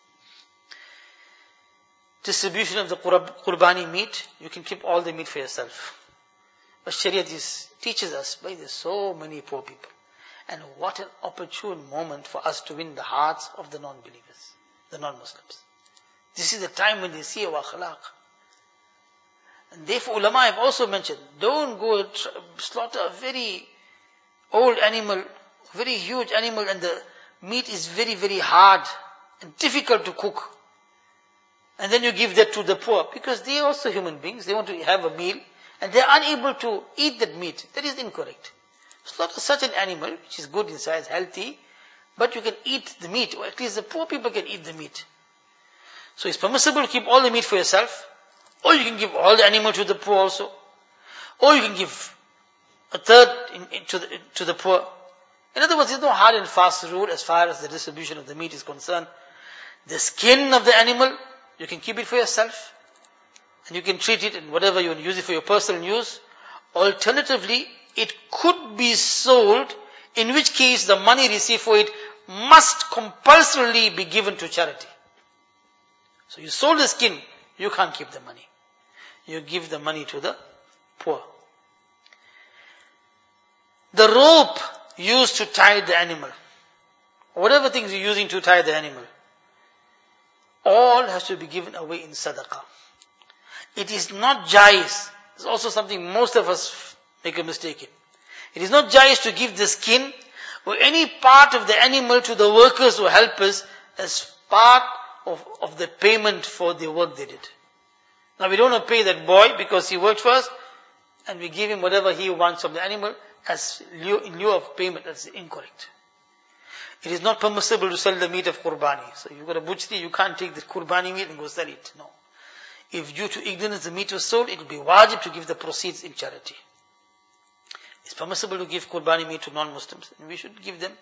Distribution of the Qurbani meat, you can keep all the meat for yourself. But Sharia teaches us, by there's so many poor people. And what an opportune moment for us to win the hearts of the non-believers, the non-Muslims. This is the time when they see our akhlaq. And therefore ulama have also mentioned, don't go slaughter a very old animal, very huge animal, and the meat is very, very hard and difficult to cook. And then you give that to the poor, because they are also human beings, they want to have a meal, and they are unable to eat that meat. That is incorrect. Slaughter such an animal, which is good in size, healthy, but you can eat the meat, or at least the poor people can eat the meat. So it's permissible to keep all the meat for yourself, or you can give all the animal to the poor also, or you can give a third to the poor. In other words, there's no hard and fast rule as far as the distribution of the meat is concerned. The skin of the animal, you can keep it for yourself, and you can treat it in whatever you want to use it for your personal use. Alternatively, it could be sold, in which case the money received for it must compulsorily be given to charity. So you sold the skin, you can't keep the money. You give the money to the poor. The rope used to tie the animal, whatever things you're using to tie the animal, all has to be given away in sadaqah. It is not jais. It's also something most of us make a mistake in. It is not jaiz to give the skin or any part of the animal to the workers or helpers as part of the payment for the work they did. Now we don't want to pay that boy because he worked for us, and we give him whatever he wants from the animal as in lieu of payment. That's incorrect. It is not permissible to sell the meat of qurbani. So you've got a butchery, you can't take the qurbani meat and go sell it. No. If due to ignorance the meat was sold, it will be wajib to give the proceeds in charity. It's permissible to give qurbani meat to non-Muslims, and we should give them.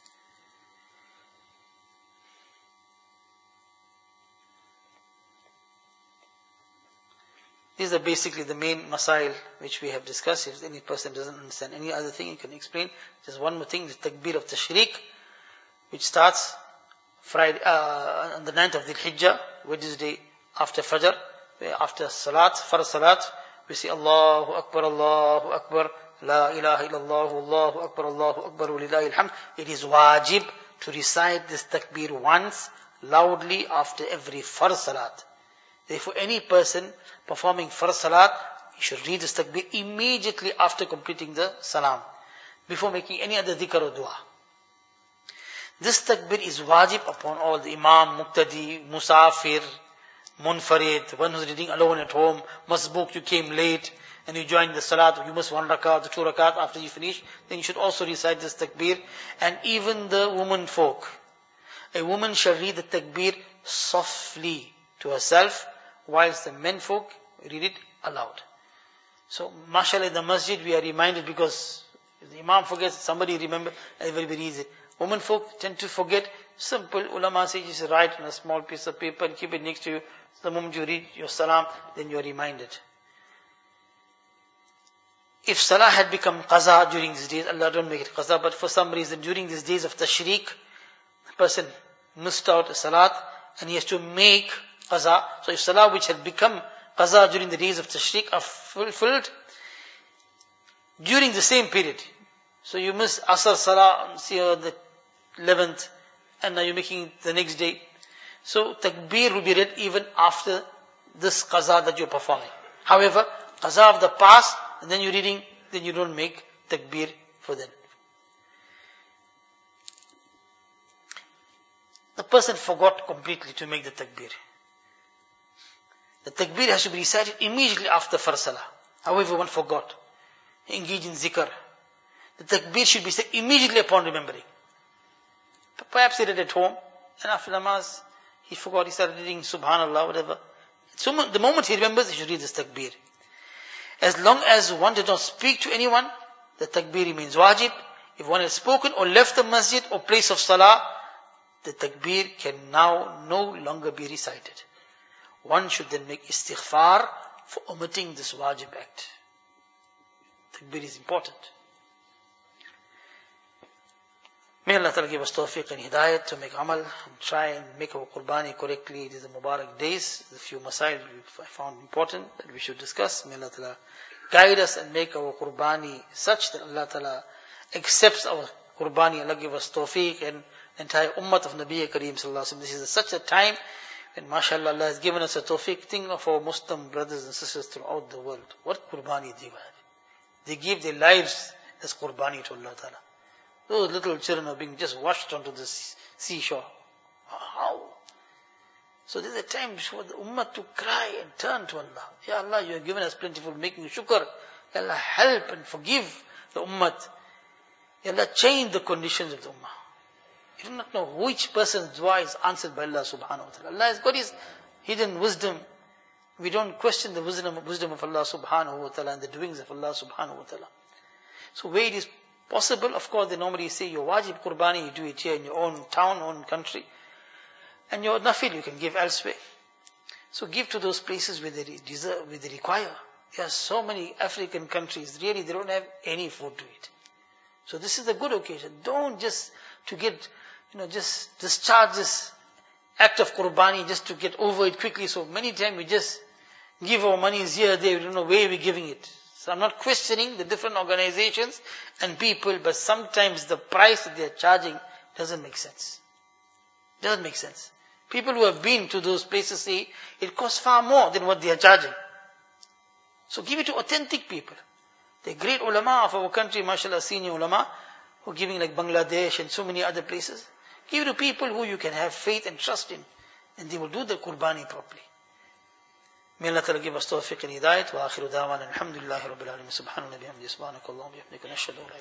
These are basically the main masail which we have discussed. If any person doesn't understand any other thing, you can explain. Just one more thing, the takbir of tashriq, which starts Friday, on the 9th of Dhul Hijjah, Wednesday after Fajr, after Salat, Farz Salat, we say Allahu Akbar, La ilaha illallah, Allahu Akbar, Walillahi alhamd. It is wajib to recite this takbir once, loudly, after every Farz Salat. Therefore, any person performing Farz Salat, he should read this takbir immediately after completing the Salam, before making any other dhikr or dua. This takbir is wajib upon all the Imam, Muqtadi, Musafir, Munfarid, one who's reading alone at home, Masbook, you came late, and you joined the Salat, you must 1 rakat or 2 rakat after you finish, then you should also recite this takbir. And even the woman folk, a woman shall read the takbir softly to herself, whilst the men folk read it aloud. So, mashallah, in the masjid we are reminded, because if the Imam forgets, somebody remember, everybody reads it. Women folk tend to forget. Simple ulama says, just write on a small piece of paper and keep it next to you. So the moment you read your salam, then you are reminded. If salah had become qaza during these days, Allah don't make it qaza, but for some reason during these days of tashriq, the person missed out a salat and he has to make qaza. So if salah which had become qaza during the days of tashriq are fulfilled during the same period, so you miss asr salah on the 11th, and now you're making it the next day. So takbir will be read even after this qaza that you're performing. However, qaza of the past, and then you're reading, then you don't make takbir for them. The person forgot completely to make the takbir. The takbir has to be recited immediately after Farz Salah. However, one forgot. He engaged in zikr. The takbir should be said immediately upon remembering. Perhaps he read at home, and after namaz, he forgot, he started reading Subhanallah, whatever. So the moment he remembers, he should read this takbir. As long as one did not speak to anyone, the takbir remains wajib. If one has spoken or left the masjid or place of salah, the takbir can now no longer be recited. One should then make istighfar for omitting this wajib act. Takbir is important. May Allah Ta'ala give us tawfiq and hidayat to make amal and try and make our qurbani correctly. It is the Mubarak days. There's a few masail I found important that we should discuss. May Allah Ta'ala guide us and make our qurbani such that Allah Ta'ala accepts our qurbani. Allah give us tawfiq and entire ummah of Nabi Kareem Sallallahu Alaihi Wasallam. This is such a time when mashallah Allah has given us a tawfiq. Think of our Muslim brothers and sisters throughout the world. What qurbani they have. They give their lives as qurbani to Allah Ta'ala. Those little children are being just washed onto the seashore. How? So there's a time for the ummah to cry and turn to Allah. Ya Allah, you have given us plentiful, making shukr. Ya Allah, help and forgive the ummah. Ya Allah, change the conditions of the ummah. You do not know which person's dua is answered by Allah subhanahu wa ta'ala. Allah has got His hidden wisdom. We don't question the wisdom of Allah subhanahu wa ta'ala and the doings of Allah subhanahu wa ta'ala. So where it is possible, of course, they normally say your wajib qurbani, you do it here in your own town, own country. And your nafil you can give elsewhere. So give to those places where they deserve, where they require. There are so many African countries, really they don't have any food to eat. So this is a good occasion. Don't just to get, just discharge this act of qurbani just to get over it quickly. So many times we just give our monies here, there, we don't know where we're giving it. So I'm not questioning the different organizations and people, but sometimes the price that they're charging doesn't make sense. Doesn't make sense. People who have been to those places say it costs far more than what they are charging. So give it to authentic people. The great ulama of our country, mashallah, senior ulama, who are giving like Bangladesh and so many other places. Give to people who you can have faith and trust in, and they will do the qurbani properly. May Allah Ta'ala give us tawfiq and hidayat. Wa akhiru da'wana alhamdulillahi rabbil alamin. Subhanahu wa bihamdihi. Subhanakallahu wa bihamdika. Nashhadu